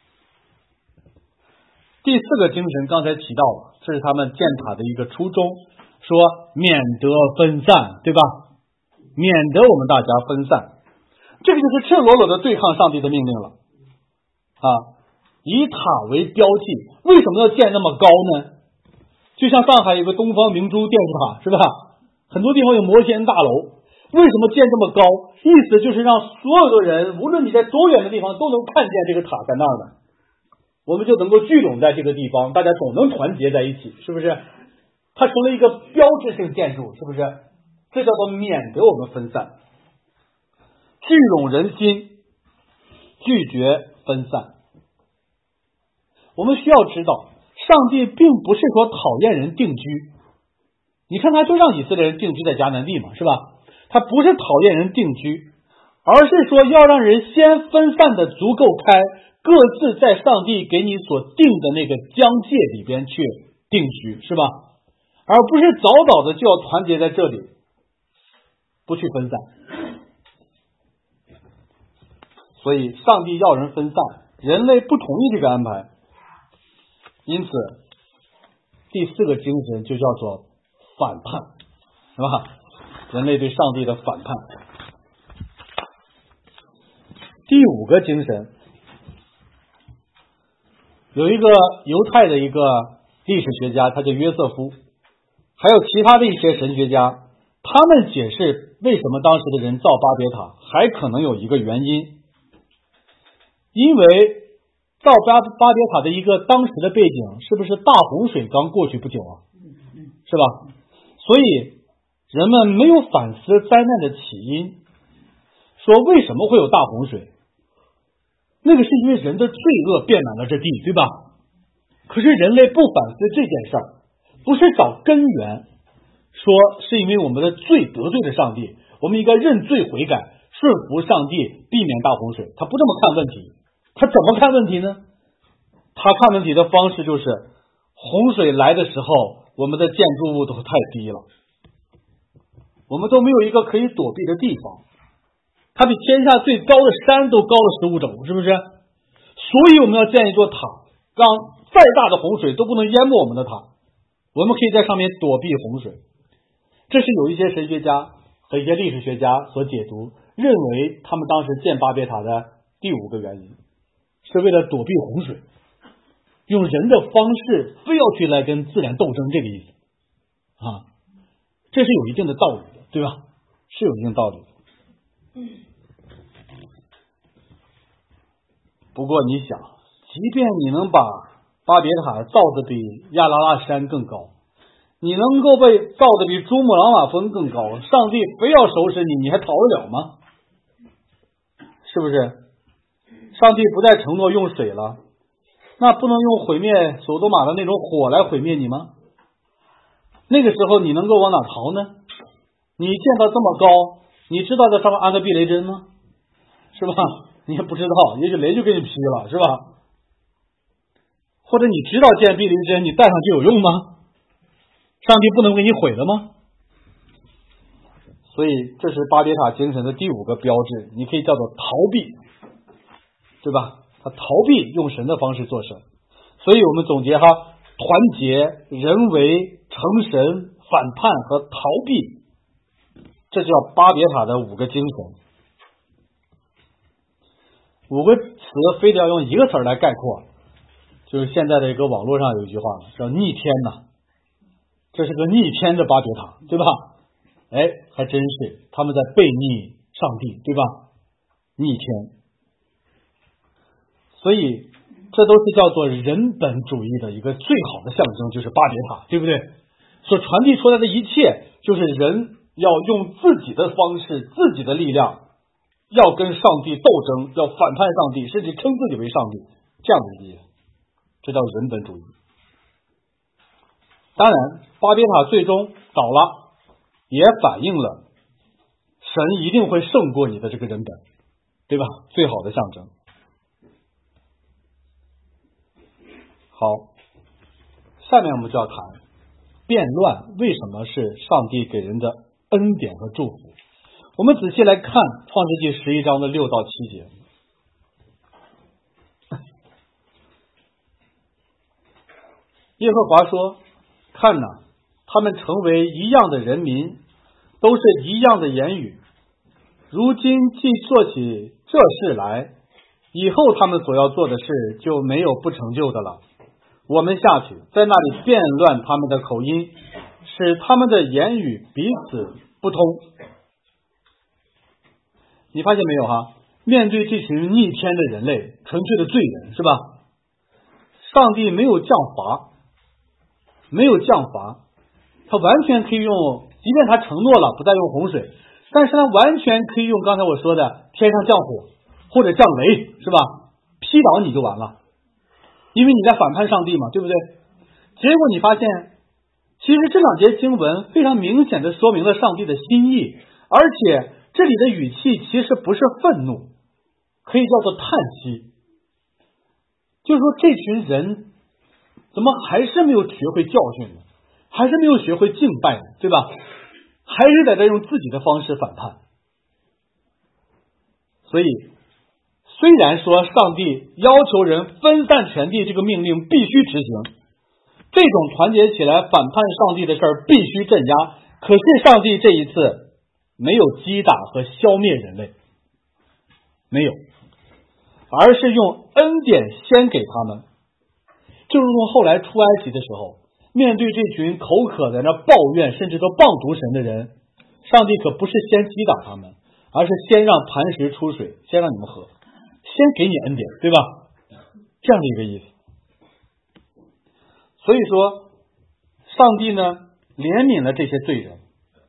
第4个精神刚才提到了，这是他们建塔的一个初衷，说免得分散，对吧？免得我们大家分散，这个就是赤裸裸的对抗上帝的命令了啊！以塔为标记，为什么要建那么高呢？就像上海有个东方明珠电视塔，是吧？很多地方有摩天大楼，为什么建这么高？意思就是让所有的人，无论你在多远的地方，都能看见这个塔在那儿的，我们就能够聚拢在这个地方，大家总能团结在一起，是不是？它成了一个标志性建筑，是不是？这叫做免得我们分散，聚拢人心，拒绝分散。我们需要知道，上帝并不是说讨厌人定居，你看他就让以色列人定居在迦南地嘛，是吧？他不是讨厌人定居，而是说要让人先分散的足够开，各自在上帝给你所定的那个疆界里边去定居，是吧？而不是早早的就要团结在这里，不去分散。所以上帝要人分散，人类不同意这个安排，因此第4个精神就叫做反叛，是吧？人类对上帝的反叛。第5个精神，有一个犹太的一个历史学家，他叫约瑟夫，还有其他的一些神学家，他们解释为什么当时的人造巴别塔，还可能有一个原因，因为造巴别塔的一个当时的背景，是不是大洪水刚过去不久啊？是吧？所以人们没有反思灾难的起因，说为什么会有大洪水？那个是因为人的罪恶遍满了这地，对吧？可是人类不反思这件事儿，不是找根源，说是因为我们的罪得罪了上帝，我们应该认罪悔改，顺服上帝，避免大洪水。他不这么看问题，他怎么看问题呢？他看问题的方式就是，洪水来的时候，我们的建筑物都太低了，我们都没有一个可以躲避的地方，它比天下最高的山都高了15肘，是不是？ 所以我们要建一座塔，让再大的洪水都不能淹没我们的塔，我们可以在上面躲避洪水。这是有一些神学家和一些历史学家所解读，认为他们当时建巴别塔的第5个原因是为了躲避洪水，用人的方式非要去来跟自然斗争，这个意思啊，这是有一定的道理的，对吧？是有一定道理的。不过你想，即便你能把巴别塔造得比亚拉拉山更高，你能够被造得比珠穆朗玛峰更高，上帝非要收拾你，你还逃得了吗？是不是？上帝不再承诺用水了，那不能用毁灭索多玛的那种火来毁灭你吗？那个时候你能够往哪逃呢？你建到这么高，你知道在上面安个避雷针吗？是吧？你也不知道，也许雷就给你劈了，是吧？或者你知道建避雷针，你带上就有用吗？上帝不能给你毁了吗？所以这是巴别塔精神的第5个标志，你可以叫做逃避，对吧？他逃避用神的方式做事。所以我们总结哈，团结、人为、成神、反叛和逃避，这叫巴别塔的5个精神。5个词非得要用一个词来概括，就是现在的一个网络上有一句话叫逆天呐，这是个逆天的巴别塔，对吧？哎，还真是他们在背逆上帝，对吧？逆天。所以这都是叫做人本主义的一个最好的象征，就是巴别塔，对不对？所传递出来的一切就是人要用自己的方式、自己的力量，要跟上帝斗争，要反叛上帝，甚至称自己为上帝，这样的意思，这叫人本主义。当然巴别塔最终倒了，也反映了神一定会胜过你的这个人本，对吧？最好的象征。好，下面我们就要谈变乱为什么是上帝给人的恩典和祝福。我们仔细来看创世纪11章的6到7节。耶和华说，看哪，他们成为一样的人民，都是一样的言语，如今既做起这事来，以后他们所要做的事就没有不成就的了。我们下去，在那里变乱他们的口音，使他们的言语彼此不通。你发现没有哈？面对这群逆天的人类，纯粹的罪人，是吧？上帝没有降罚，他完全可以用，即便他承诺了不再用洪水，但是他完全可以用刚才我说的天上降火或者降雷，是吧？劈倒你就完了，因为你在反叛上帝嘛，对不对？结果你发现，其实这2节经文非常明显的说明了上帝的心意，而且这里的语气其实不是愤怒，可以叫做叹息。就是说这群人怎么还是没有学会教训呢？还是没有学会敬拜呢？对吧？还是在这用自己的方式反叛。所以虽然说上帝要求人分散全地这个命令必须执行，这种团结起来反叛上帝的事儿必须镇压，可是上帝这一次没有击打和消灭人类，没有，而是用恩典先给他们。就如同后来出埃及的时候，面对这群口渴在那抱怨甚至都谤读神的人，上帝可不是先击打他们，而是先让磐石出水，先让你们喝，先给你恩典，对吧？这样的一个意思。所以说上帝呢怜悯了这些罪人，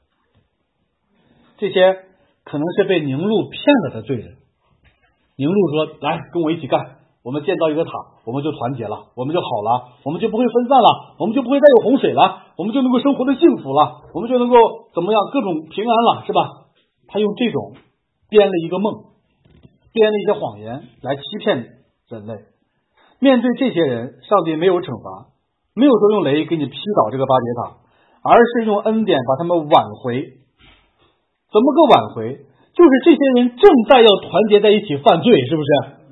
这些可能是被宁录骗了的罪人。宁录说，来跟我一起干，我们建造一个塔，我们就团结了，我们就好了，我们就不会分散了，我们就不会再有洪水了，我们就能够生活的幸福了，我们就能够怎么样，各种平安了，是吧？他用这种编了一个梦，编了一些谎言来欺骗人类。面对这些人，上帝没有惩罚，没有说用雷给你劈倒这个巴别塔，而是用恩典把他们挽回。怎么个挽回？就是这些人正在要团结在一起犯罪，是不是？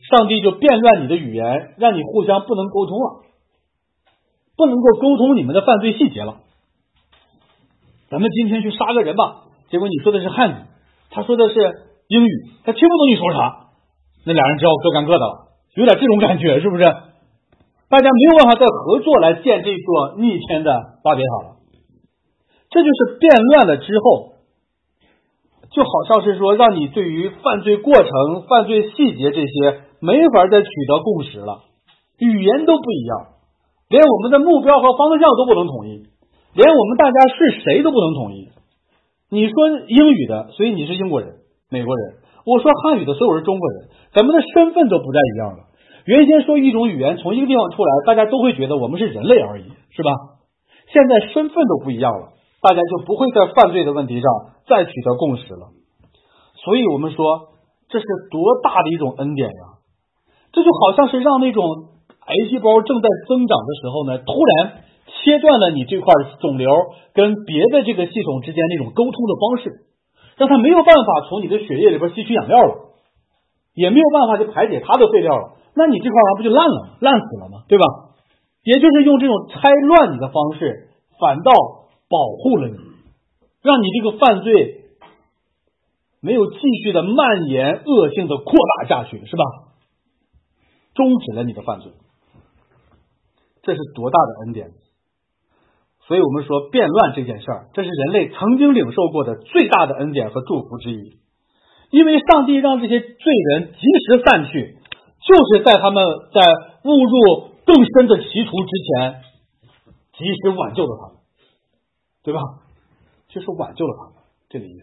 上帝就变乱你的语言，让你互相不能沟通了，不能够沟通你们的犯罪细节了。咱们今天去杀个人吧，结果你说的是汉语，他说的是英语，他听不懂你说啥，那俩人只好各干各的了，有点这种感觉，是不是？大家没有办法再合作来建这座逆天的巴别塔了。这就是变乱了之后，就好像是说让你对于犯罪过程、犯罪细节这些没法再取得共识了，语言都不一样，连我们的目标和方向都不能统一，连我们大家是谁都不能统一。你说英语的，所以你是英国人、美国人；我说汉语的，所以我是中国人。咱们的身份都不再一样了。原先说一种语言从一个地方出来，大家都会觉得我们是人类而已，是吧？现在身份都不一样了，大家就不会在犯罪的问题上再取得共识了。所以我们说，这是多大的一种恩典呀！这就好像是让那种癌细胞正在增长的时候呢，突然切断了你这块肿瘤跟别的这个系统之间那种沟通的方式，让它没有办法从你的血液里边吸取养料了，也没有办法去排解它的废料了，那你这块玩意不就烂了吗？烂死了吗？对吧？也就是用这种拆乱你的方式，反倒保护了你，让你这个犯罪没有继续的蔓延、恶性的扩大下去，是吧？终止了你的犯罪，这是多大的恩典！所以我们说变乱这件事儿，这是人类曾经领受过的最大的恩典和祝福之一。因为上帝让这些罪人及时散去，就是在他们在误入更深的歧途之前，及时挽救了他们，对吧？就是挽救了他们，这个意思。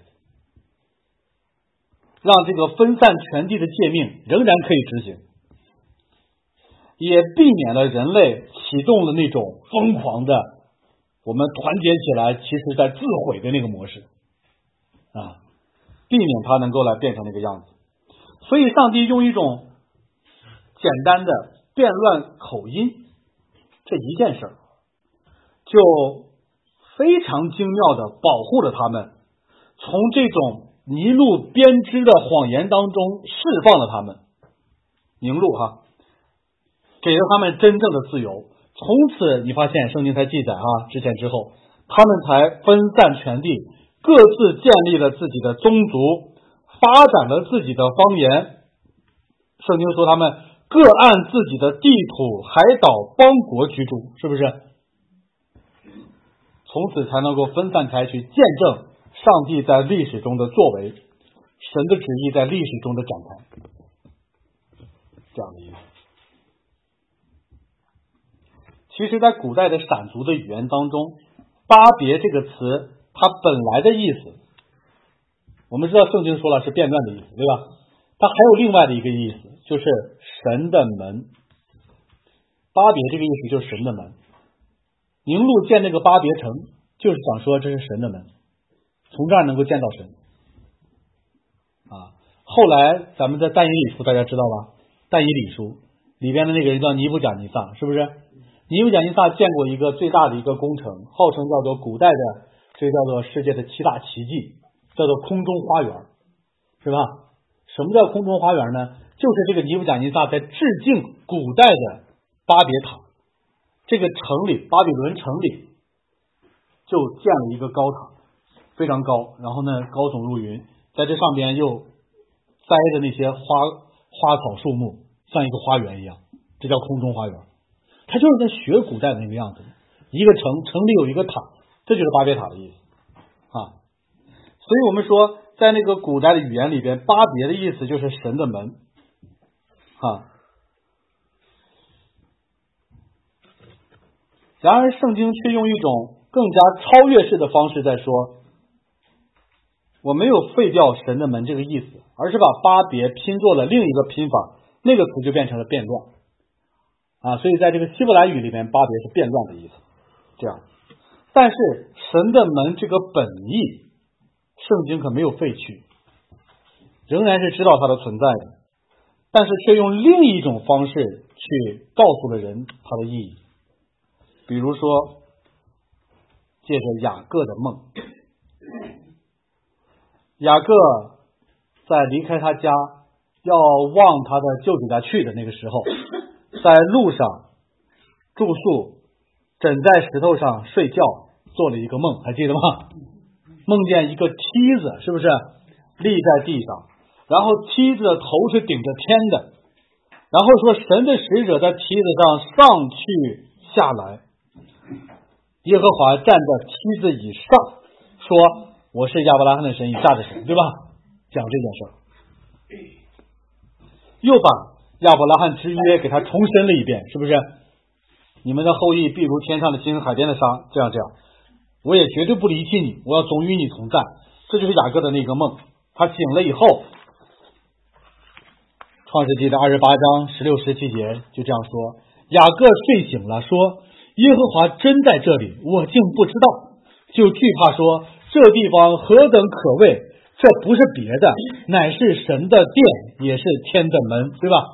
让这个分散权力的诫命仍然可以执行，也避免了人类启动了那种疯狂的我们团结起来其实在自毁的那个模式啊，避免它能够来变成那个样子。所以上帝用一种简单的变乱口音这一件事，就非常精妙的保护了他们，从这种尼禄编织的谎言当中释放了他们，宁禄给了他们真正的自由。从此你发现圣经才记载之前之后，他们才分散权力，各自建立了自己的宗族，发展了自己的方言。圣经说他们各按自己的地土、海岛、邦国居住，是不是？从此才能够分散开去，见证上帝在历史中的作为，神的旨意在历史中的展开，这样的意思。其实在古代的闪族的语言当中，巴别这个词它本来的意思，我们知道圣经说了是变乱的意思，对吧？它还有另外的一个意思，就是神的门。巴别这个意思就是神的门。宁禄建那个巴别城，就是想说这是神的门，从这儿能够见到神后来咱们在但以理书大家知道吧？但以理书里边的那个人叫尼布甲尼撒，是不是？尼布甲尼撒建过一个最大的一个工程，号称叫做古代的，这叫做世界的7大奇迹，叫做空中花园，是吧？什么叫空中花园呢？就是这个尼布甲尼撒在致敬古代的巴别塔，这个城里巴比伦城里就建了一个高塔，非常高，然后呢高耸入云，在这上边又栽的那些花草树木，像一个花园一样，这叫空中花园。它就是在学古代的那个样子，一个城里有一个塔，这就是巴别塔的意思所以我们说在那个古代的语言里边，巴别的意思就是神的门然而圣经却用一种更加超越式的方式在说，我没有废掉神的门这个意思，而是把巴别拼作了另一个拼法，那个词就变成了变乱所以在这个希伯来语里面，巴别是变乱的意思，这样。但是神的门这个本意，圣经可没有废去，仍然是知道它的存在的，但是却用另一种方式去告诉了人它的意义。比如说借着雅各的梦，雅各在离开他家要往他的舅舅家去的那个时候，在路上住宿，枕在石头上睡觉，做了一个梦，还记得吗？梦见一个梯子，是不是立在地上，然后梯子的头是顶着天的，然后说神的使者在梯子上上去下来，耶和华站在梯子以上，说我是亚伯拉罕的神，以撒的神，对吧？讲这件事儿，又把亚伯拉罕之约给他重申了一遍，是不是？你们的后裔必如天上的星，海边的沙，这样，我也绝对不离弃你，我要总与你同在。这就是雅各的那个梦。他醒了以后，创世纪的28章16、17节就这样说：雅各睡醒了，说耶和华真在这里，我竟不知道，就惧怕说这地方何等可畏，这不是别的，乃是神的殿，也是天的门，对吧？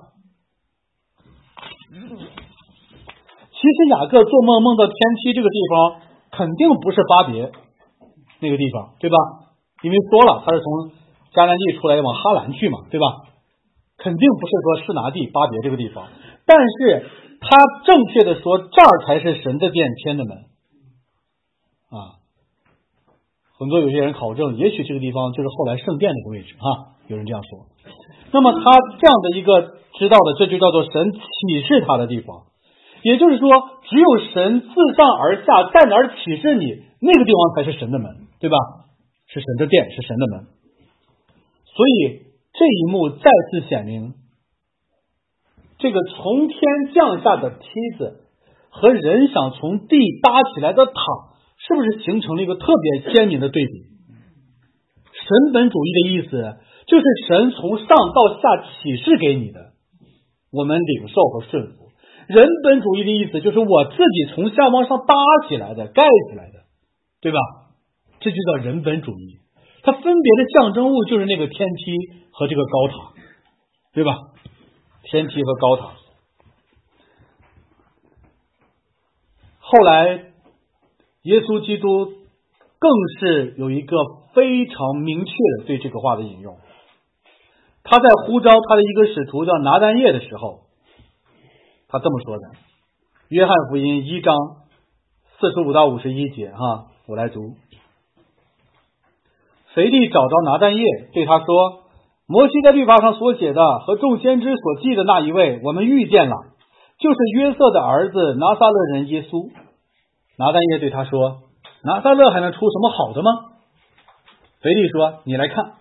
其实雅各做梦梦到天梯这个地方肯定不是巴别那个地方，对吧？因为说了他是从迦南地出来往哈兰去嘛，对吧？肯定不是说示拿地巴别这个地方，但是他正确的说这儿才是神的殿，天的门啊。很多有些人考证，也许这个地方就是后来圣殿那个位置啊，有人这样说。那么他这样的一个知道的，这就叫做神启示他的地方。也就是说，只有神自上而下在哪儿启示你，那个地方才是神的门，对吧？是神的殿，是神的门。所以这一幕再次显明，这个从天降下的梯子和人想从地搭起来的塔，是不是形成了一个特别鲜明的对比？神本主义的意思就是神从上到下启示给你的，我们领受和顺服。人本主义的意思就是我自己从下往上搭起来的，盖起来的，对吧？这就叫人本主义。它分别的象征物就是那个天梯和这个高塔，对吧？天梯和高塔。后来耶稣基督更是有一个非常明确的对这个话的引用。他在呼召他的一个使徒叫拿但业的时候，他这么说的，约翰福音1章45到51节哈，我来读。腓利找着拿但业，对他说，摩西在律法上所写的和众先知所记的那一位我们遇见了，就是约瑟的儿子拿撒勒人耶稣。拿但业对他说，拿撒勒还能出什么好的吗？腓利说，你来看。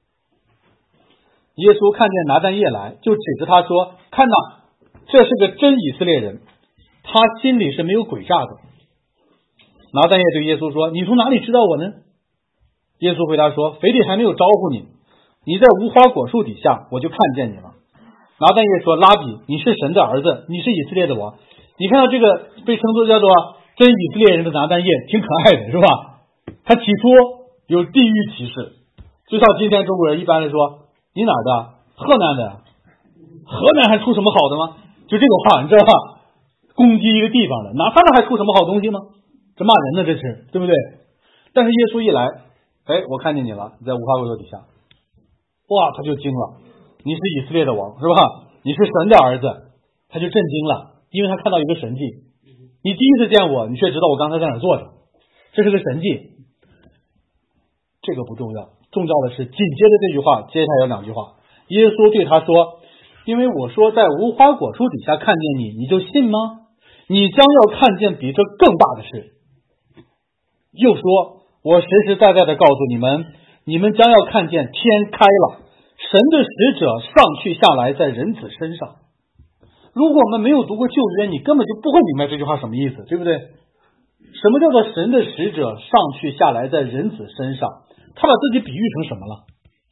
耶稣看见拿但业来，就指着他说，看哪，这是个真以色列人，他心里是没有诡诈的。拿但业对耶稣说，你从哪里知道我呢？耶稣回答说，腓利还没有招呼你，你在无花果树底下，我就看见你了。拿但业说，拉比，你是神的儿子，你是以色列的王。你看到这个被称作叫做真以色列人的拿但业，挺可爱的，是吧？他起初有地域歧视，就像今天中国人一般来说，你哪儿的？河南的。河南还出什么好的吗？就这个话，你知道吧？攻击一个地方的，哪他那还出什么好东西吗？这骂人呢，这是对不对？但是耶稣一来，我看见你了，你在无花果树底下，哇，他就惊了，你是以色列的王，是吧？你是神的儿子，他就震惊了，因为他看到一个神迹。你第一次见我，你却知道我刚才在哪儿坐着，这是个神迹。这个不重要，重要的是紧接着这句话，接下来有2句话。耶稣对他说，因为我说在无花果树底下看见你，你就信吗？你将要看见比这更大的事。又说，我实实在在的告诉你们，你们将要看见天开了，神的使者上去下来在人子身上。如果我们没有读过旧约，你根本就不会明白这句话什么意思，对不对？什么叫做神的使者上去下来在人子身上？他把自己比喻成什么了？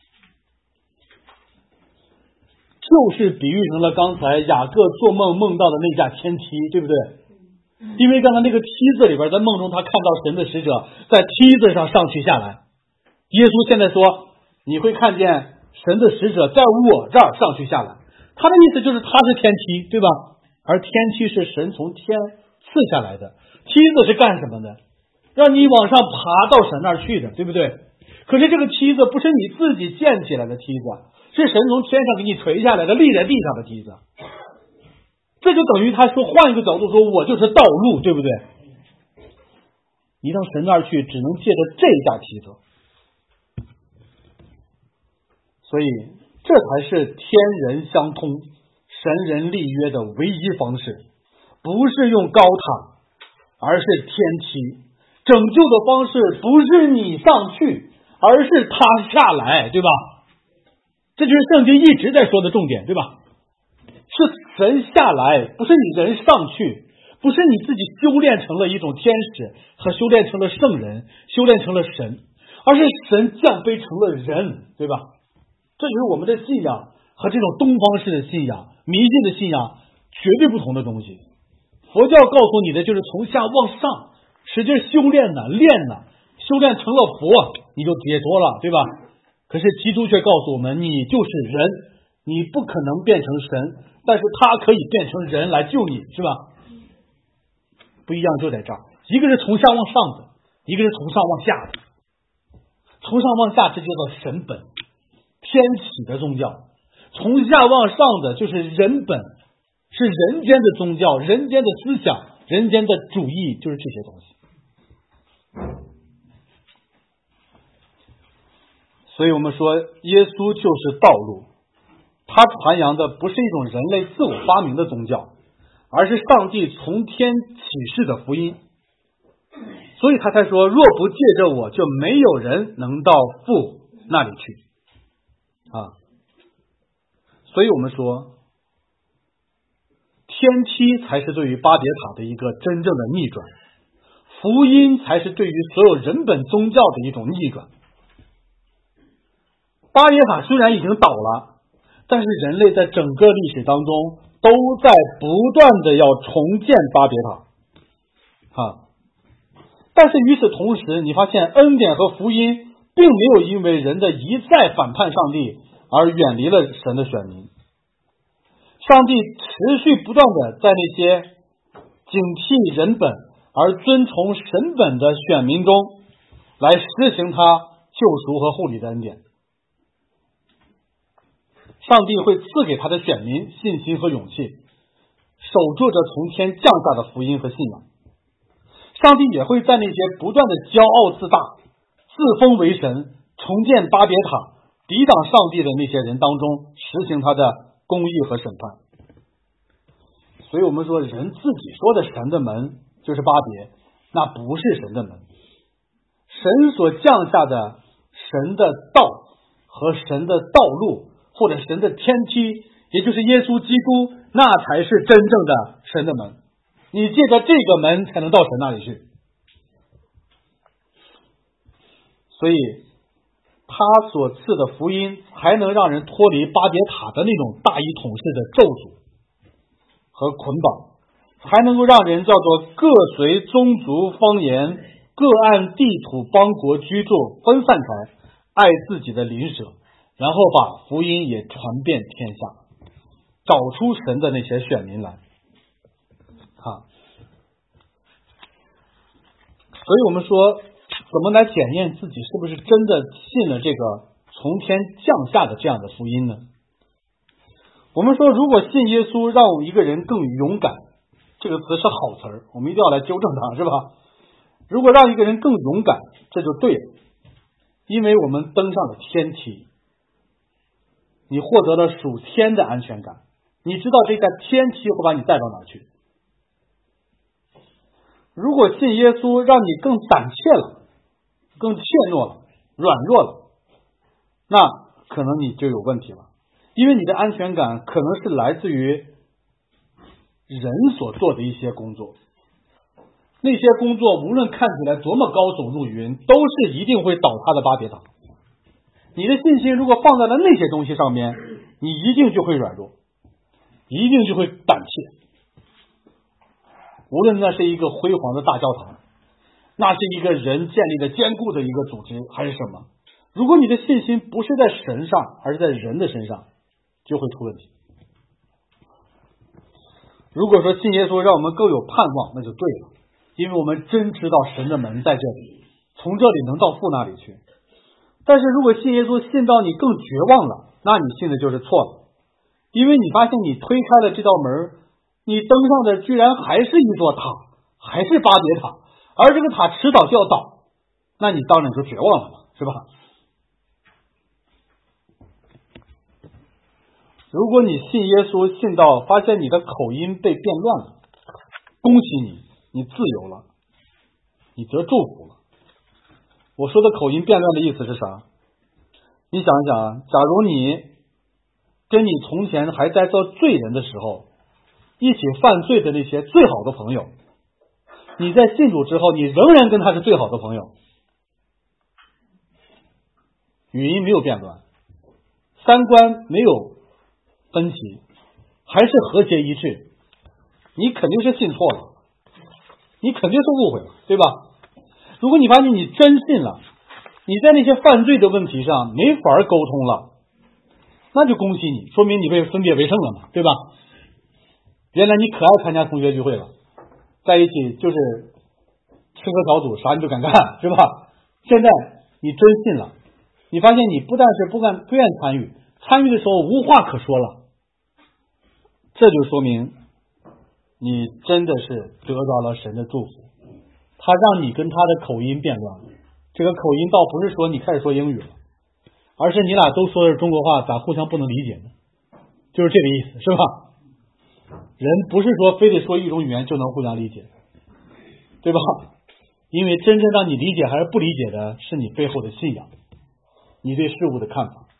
就是比喻成了刚才雅各做梦梦到的那架天梯，对不对？因为刚才那个梯子里边，在梦中他看到神的使者在梯子上上去下来。耶稣现在说，你会看见神的使者在我这儿上去下来。他的意思就是他是天梯，对吧？而天梯是神从天赐下来的，梯子是干什么的？让你往上爬到神那儿去的，对不对？ 可是这个梯子不是你自己建起来的梯子，是神从天上给你垂下来的立在地上的梯子。这就等于他说，换一个角度说，我就是道路，对不对？你到神那儿去，只能借着这架梯子。所以这才是天人相通、神人立约的唯一方式，不是用高塔，而是天梯。拯救的方式不是你上去，而是他下来，对吧？这就是圣经一直在说的重点，对吧？是神下来，不是你人上去，不是你自己修炼成了一种天使和修炼成了圣人，修炼成了神，而是神降卑成了人，对吧？这就是我们的信仰和这种东方式的信仰、迷信的信仰绝对不同的东西。佛教告诉你的就是从下往上使劲修炼呢，练呢，修炼成了佛，你就解脱了，对吧？可是基督却告诉我们，你就是人，你不可能变成神，但是他可以变成人来救你，是吧？不一样就在这儿，一个是从下往上的，一个是从上往下的。从上往下，这就叫神本，天启的宗教。从下往上的就是人本，是人间的宗教，人间的思想，人间的主义，就是这些东西。所以我们说耶稣就是道路，他传扬的不是一种人类自我发明的宗教，而是上帝从天启示的福音。所以他才说，若不借着我，就没有人能到父那里去啊。所以我们说天梯才是对于巴别塔的一个真正的逆转，福音才是对于所有人本宗教的一种逆转。巴别塔虽然已经倒了，但是人类在整个历史当中都在不断的要重建巴别塔啊。但是与此同时，你发现恩典和福音并没有因为人的一再反叛上帝而远离了神的选民。上帝持续不断的在那些警惕人本而遵从神本的选民中来实行他救赎和护理的恩典。上帝会赐给他的选民信心和勇气，守住着从天降下的福音和信仰。上帝也会在那些不断的骄傲自大、自封为神、重建巴别塔、抵挡上帝的那些人当中实行他的公义和审判。所以我们说，人自己说的神的门就是巴别，那不是神的门。神所降下的神的道和神的道路，或者神的天梯，也就是耶稣基督，那才是真正的神的门。你借着这个门才能到神那里去。所以他所赐的福音才能让人脱离巴别塔的那种大一统式的咒诅和捆绑，才能够让人叫做各随宗族方言，各按地土邦国居住，分散开，爱自己的邻舍，然后把福音也传遍天下，找出神的那些选民来。所以我们说，怎么来检验自己是不是真的信了这个从天降下的这样的福音呢？我们说，如果信耶稣让一个人更勇敢，这个词是好词儿，我们一定要来纠正它，是吧？如果让一个人更勇敢，这就对了，因为我们登上了天梯，你获得了属天的安全感，你知道这个天梯会把你带到哪儿去。如果信耶稣让你更胆怯了，更怯懦了，软弱了，那可能你就有问题了，因为你的安全感可能是来自于人所做的一些工作，那些工作无论看起来多么高耸入云，都是一定会倒塌的巴别塔。你的信心如果放在了那些东西上面，你一定就会软弱，一定就会胆怯。无论那是一个辉煌的大教堂，那是一个人建立的坚固的一个组织，还是什么，如果你的信心不是在神上，而是在人的身上，就会出问题。如果说信耶稣让我们更有盼望，那就对了，因为我们真知道神的门在这里，从这里能到父那里去。 但是如果信耶稣信到你更绝望了，那你信的就是错了，因为你发现你推开了这道门，你登上的居然还是一座塔，还是巴别塔，而这个塔迟早就要倒，那你当然就绝望了嘛，是吧？如果你信耶稣信到发现你的口音被变乱了，恭喜你，你自由了，你得祝福了。我说的口音变乱的意思是啥？你想一想啊，假如你跟你从前还在做罪人的时候一起犯罪的那些最好的朋友，你在信主之后，你仍然跟他是最好的朋友，语音没有变乱，三观没有分歧，还是和谐一致，你肯定是信错了，你肯定是误会了，对吧？如果你发现你真信了，你在那些犯罪的问题上没法沟通了，那就恭喜你，说明你被分别为圣了嘛，对吧？原来你可爱参加同学聚会了，在一起就是吃喝小组，啥你都敢干，是吧？现在你真信了，你发现你不但是不愿参与，参与的时候无话可说了，这就说明你真的是得到了神的祝福，他让你跟他的口音变乱了。这个口音倒不是说你开始说英语了，而是你俩都说的是中国话，咋互相不能理解呢？就是这个意思，是吧？人不是说非得说一种语言就能互相理解，对吧？因为真正让你理解还是不理解的是你背后的信仰，你对事物的看法。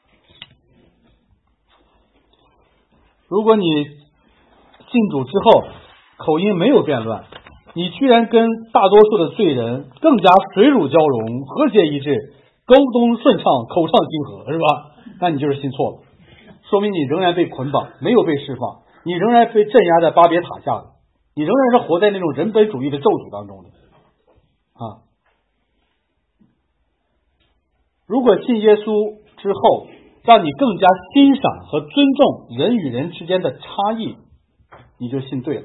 如果你信主之后口音没有变乱，你居然跟大多数的罪人更加水乳交融，和谐一致，沟通顺畅，口畅心和，是吧？那你就是信错了，说明你仍然被捆绑，没有被释放，你仍然被镇压在巴别塔下的，你仍然是活在那种人本主义的咒诅当中的啊！如果信耶稣之后让你更加欣赏和尊重人与人之间的差异，你就信对了。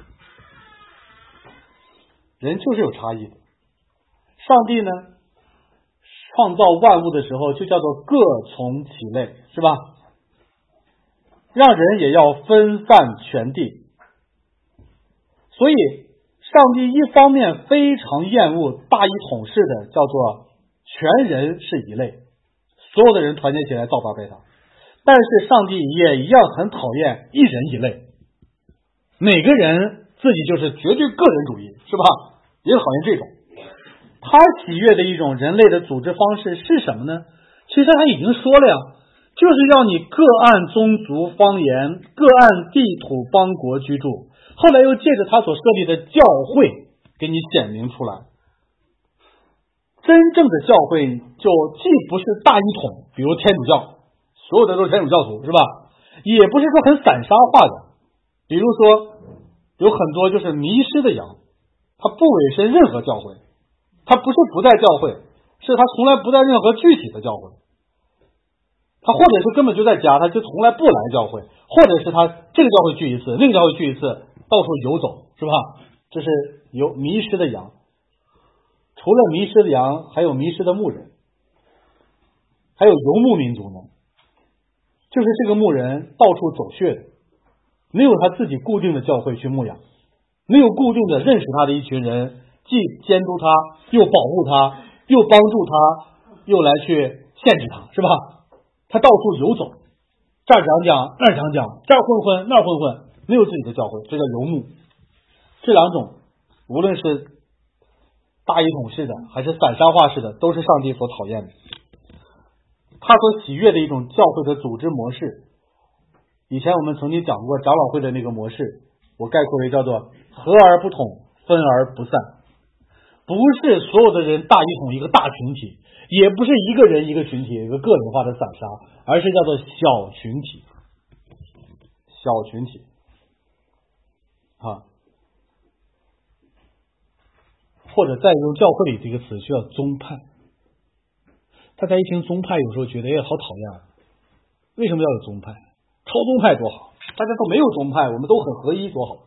人就是有差异的，上帝呢创造万物的时候就叫做各从其类，是吧？让人也要分散全地，所以上帝一方面非常厌恶大一统式的叫做全人是一类，所有的人团结起来造巴别塔，但是上帝也一样很讨厌一人一类，每个人自己就是绝对个人主义，是吧？也讨厌这种。他喜悦的一种人类的组织方式是什么呢？其实他已经说了呀，就是要你各按宗族方言，各按地土邦国居住。后来又借着他所设立的教会给你显明出来，真正的教会就既不是大一统，比如天主教，所有的都是天主教徒，是吧？也不是说很散沙化的，比如说有很多就是迷失的羊，他不委身任何教会，他不是不在教会，是他从来不在任何具体的教会，他或者是根本就在家，他就从来不来教会，或者是他这个教会去一次，那个教会去一次，到处游走，是吧？这是有迷失的羊。除了迷失的羊，还有迷失的牧人，还有游牧民族呢，就是这个牧人到处走穴的，没有他自己固定的教会去牧养，没有固定的认识他的一群人，既监督他，又保护他，又帮助他，又来去限制他，是吧？他到处游走，这儿讲讲，那儿讲讲，这儿混混，那儿混混，没有自己的教会，这叫游牧。这两种，无论是大一统式的还是散沙化式的，都是上帝所讨厌的。他所喜悦的一种教会的组织模式，以前我们曾经讲过长老会的那个模式，我概括为叫做和而不同，分而不散。不是所有的人大一统一个大群体，也不是一个人一个群体一个个人化的散沙，而是叫做小群体。小群体啊，或者再用教会里这个词需要宗派。大家一听宗派，有时候觉得也好讨厌啊，为什么要有宗派？超宗派多好，大家都没有宗派，我们都很合一多好。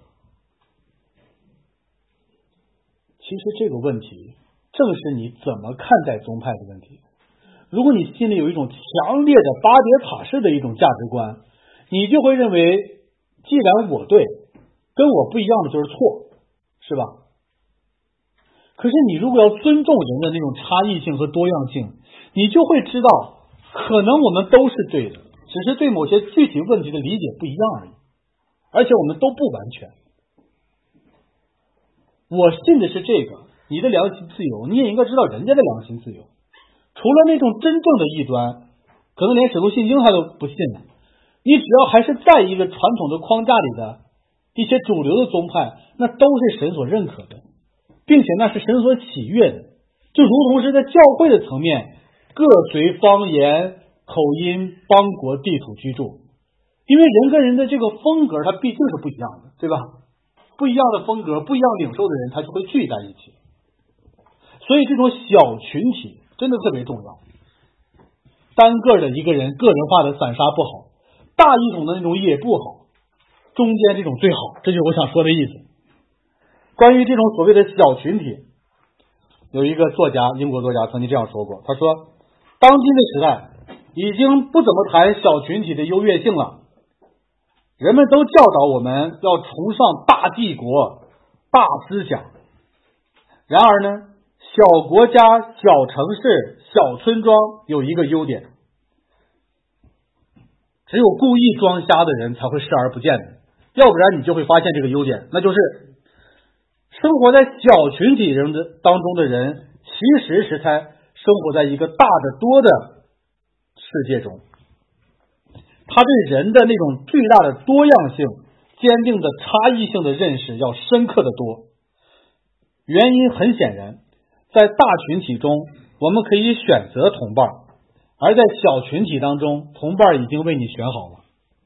其实这个问题正是你怎么看待宗派的问题。 如果你心里有一种强烈的巴别塔式的一种价值观，你就会认为，既然我对，跟我不一样的就是错，是吧？可是你如果要尊重人的那种差异性和多样性，你就会知道，可能我们都是对的，只是对某些具体问题的理解不一样而已，而且我们都不完全。我信的是这个，你的良心自由，你也应该知道人家的良心自由。除了那种真正的异端，可能连使徒信经他都不信了。你只要还是在一个传统的框架里的一些主流的宗派，那都是神所认可的，并且那是神所喜悦的。就如同是在教会的层面，各随方言、口音、邦国、地土居住，因为人跟人的这个风格，它毕竟是不一样的，对吧？不一样的风格，不一样领受的人，他就会聚在一起。所以这种小群体真的特别重要。单个的一个人个人化的散沙不好，大一统的那种也不好，中间这种最好，这就是我想说的意思。关于这种所谓的小群体，有一个作家，英国作家曾经这样说过，他说，当今的时代已经不怎么谈小群体的优越性了，人们都教导我们要崇尚大帝国、大思想。然而呢，小国家、小城市、小村庄有一个优点，只有故意装瞎的人才会视而不见的，要不然你就会发现这个优点，那就是生活在小群体人的当中的人，其实是才生活在一个大得多的世界中。他对人的那种巨大的多样性、坚定的差异性的认识要深刻的多。原因很显然，在大群体中我们可以选择同伴，而在小群体当中，同伴已经为你选好了。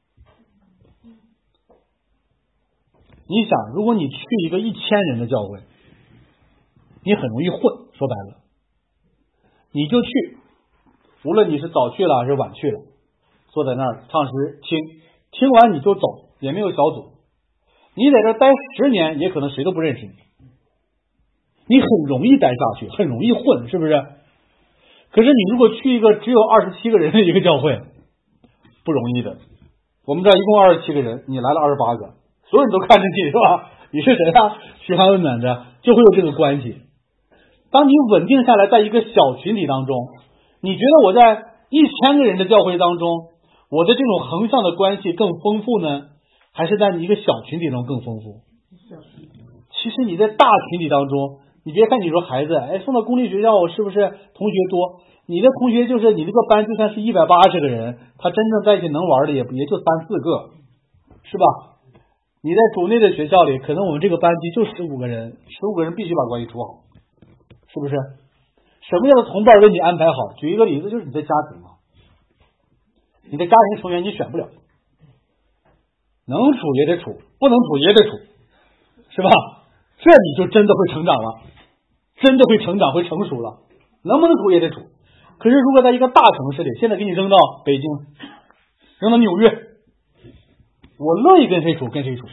你想，如果你去一个1000人的教会，你很容易混，说白了，你就去，无论你是早去了还是晚去了，坐在那儿唱诗听完你就走，也没有小组。你在这待10年，也可能谁都不认识你，你很容易待下去，很容易混，是不是？可是你如果去一个只有27个人的一个教会，不容易的。我们这一共27个人，你来了28个，所有人都看着你，是吧？你是谁啊？嘘寒问暖的，就会有这个关系。当你稳定下来，在一个小群体当中，你觉得我在1000个人的教会当中，我的这种横向的关系更丰富呢，还是在一个小群体中更丰富？其实你在大群体当中，你别看你说孩子，送到公立学校是不是同学多？你的同学就是你这个班就算是180个人，他真正在一起能玩的也就3-4个，是吧？你在主内的学校里，可能我们这个班级就15个人，15个人必须把关系处好，是不是？什么样的同伴为你安排好？举一个例子，就是你的家庭啊，你的家庭成员你选不了，能处也得处，不能处也得处，是吧？这你就真的会成长了，真的会成长，会成熟了。能不能处也得处。可是如果在一个大城市里，现在给你扔到北京，扔到纽约，我乐意跟谁处跟谁处。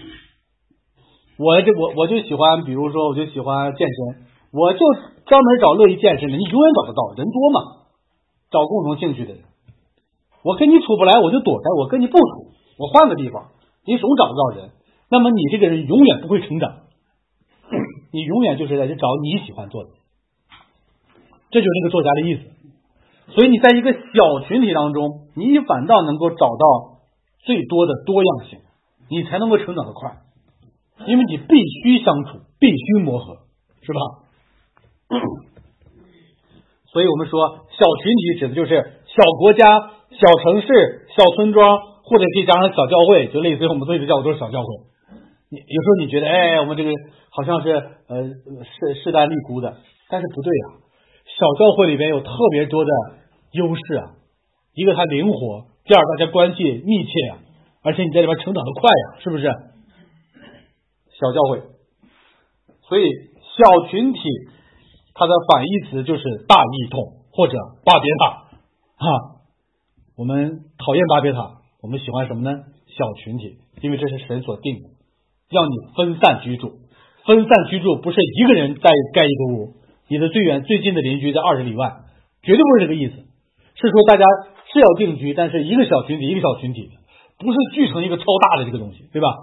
我就喜欢，比如说我就喜欢健身，我就专门找乐意健身的，你永远找得到，人多嘛，找共同兴趣的人。我跟你处不来，我就躲开，我跟你不处，我换个地方，你总找不到人，那么你这个人永远不会成长，你永远就是在去找你喜欢做的，这就是这个作家的意思。所以你在一个小群体当中，你反倒能够找到最多的多样性，你才能够成长得快，因为你必须相处，必须磨合，是吧？所以我们说小群体指的就是小国家、小城市、小村庄，或者可以加上小教会，就类似于我们这里的教会都是小教会。有时候你觉得我们这个好像是势单力孤的，但是不对啊，小教会里边有特别多的优势啊。一个它灵活，第二大家关系密切啊，而且你在里边成长的快呀，是不是？小教会，所以小群体它的反义词就是大一统或者巴别塔我们讨厌巴别塔，我们喜欢什么呢？小群体，因为这是神所定的，让你分散居住。分散居住不是一个人在盖一个屋，你的最近的邻居在20里外，绝对不是这个意思。 是说大家是要定居，但是一个小群体一个小群体，不是聚成一个超大的这个东西，对吧？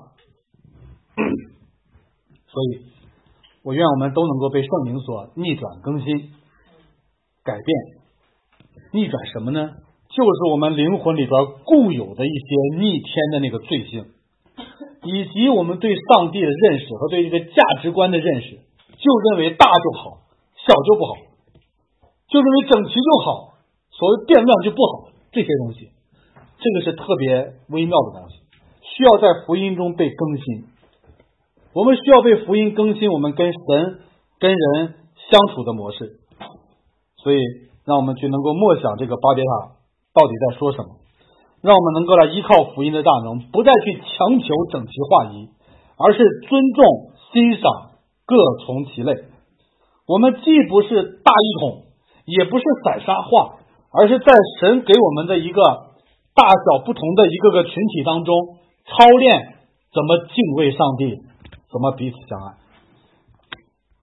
所以我愿我们都能够被圣灵所逆转更新改变。逆转什么呢？就是我们灵魂里边固有的一些逆天的那个罪性，以及我们对上帝的认识和对这个价值观的认识，就认为大就好，小就不好，就认为整齐就好，所谓变乱就不好，这些东西，这个是特别微妙的东西，需要在福音中被更新。我们需要被福音更新我们跟神跟人相处的模式。所以让我们去能够默想这个巴别塔到底在说什么，让我们能够来依靠福音的大能，不再去强求整齐划一，而是尊重欣赏各从其类。我们既不是大一统，也不是散沙化，而是在神给我们的一个大小不同的一个个群体当中操练怎么敬畏上帝，怎么彼此相爱。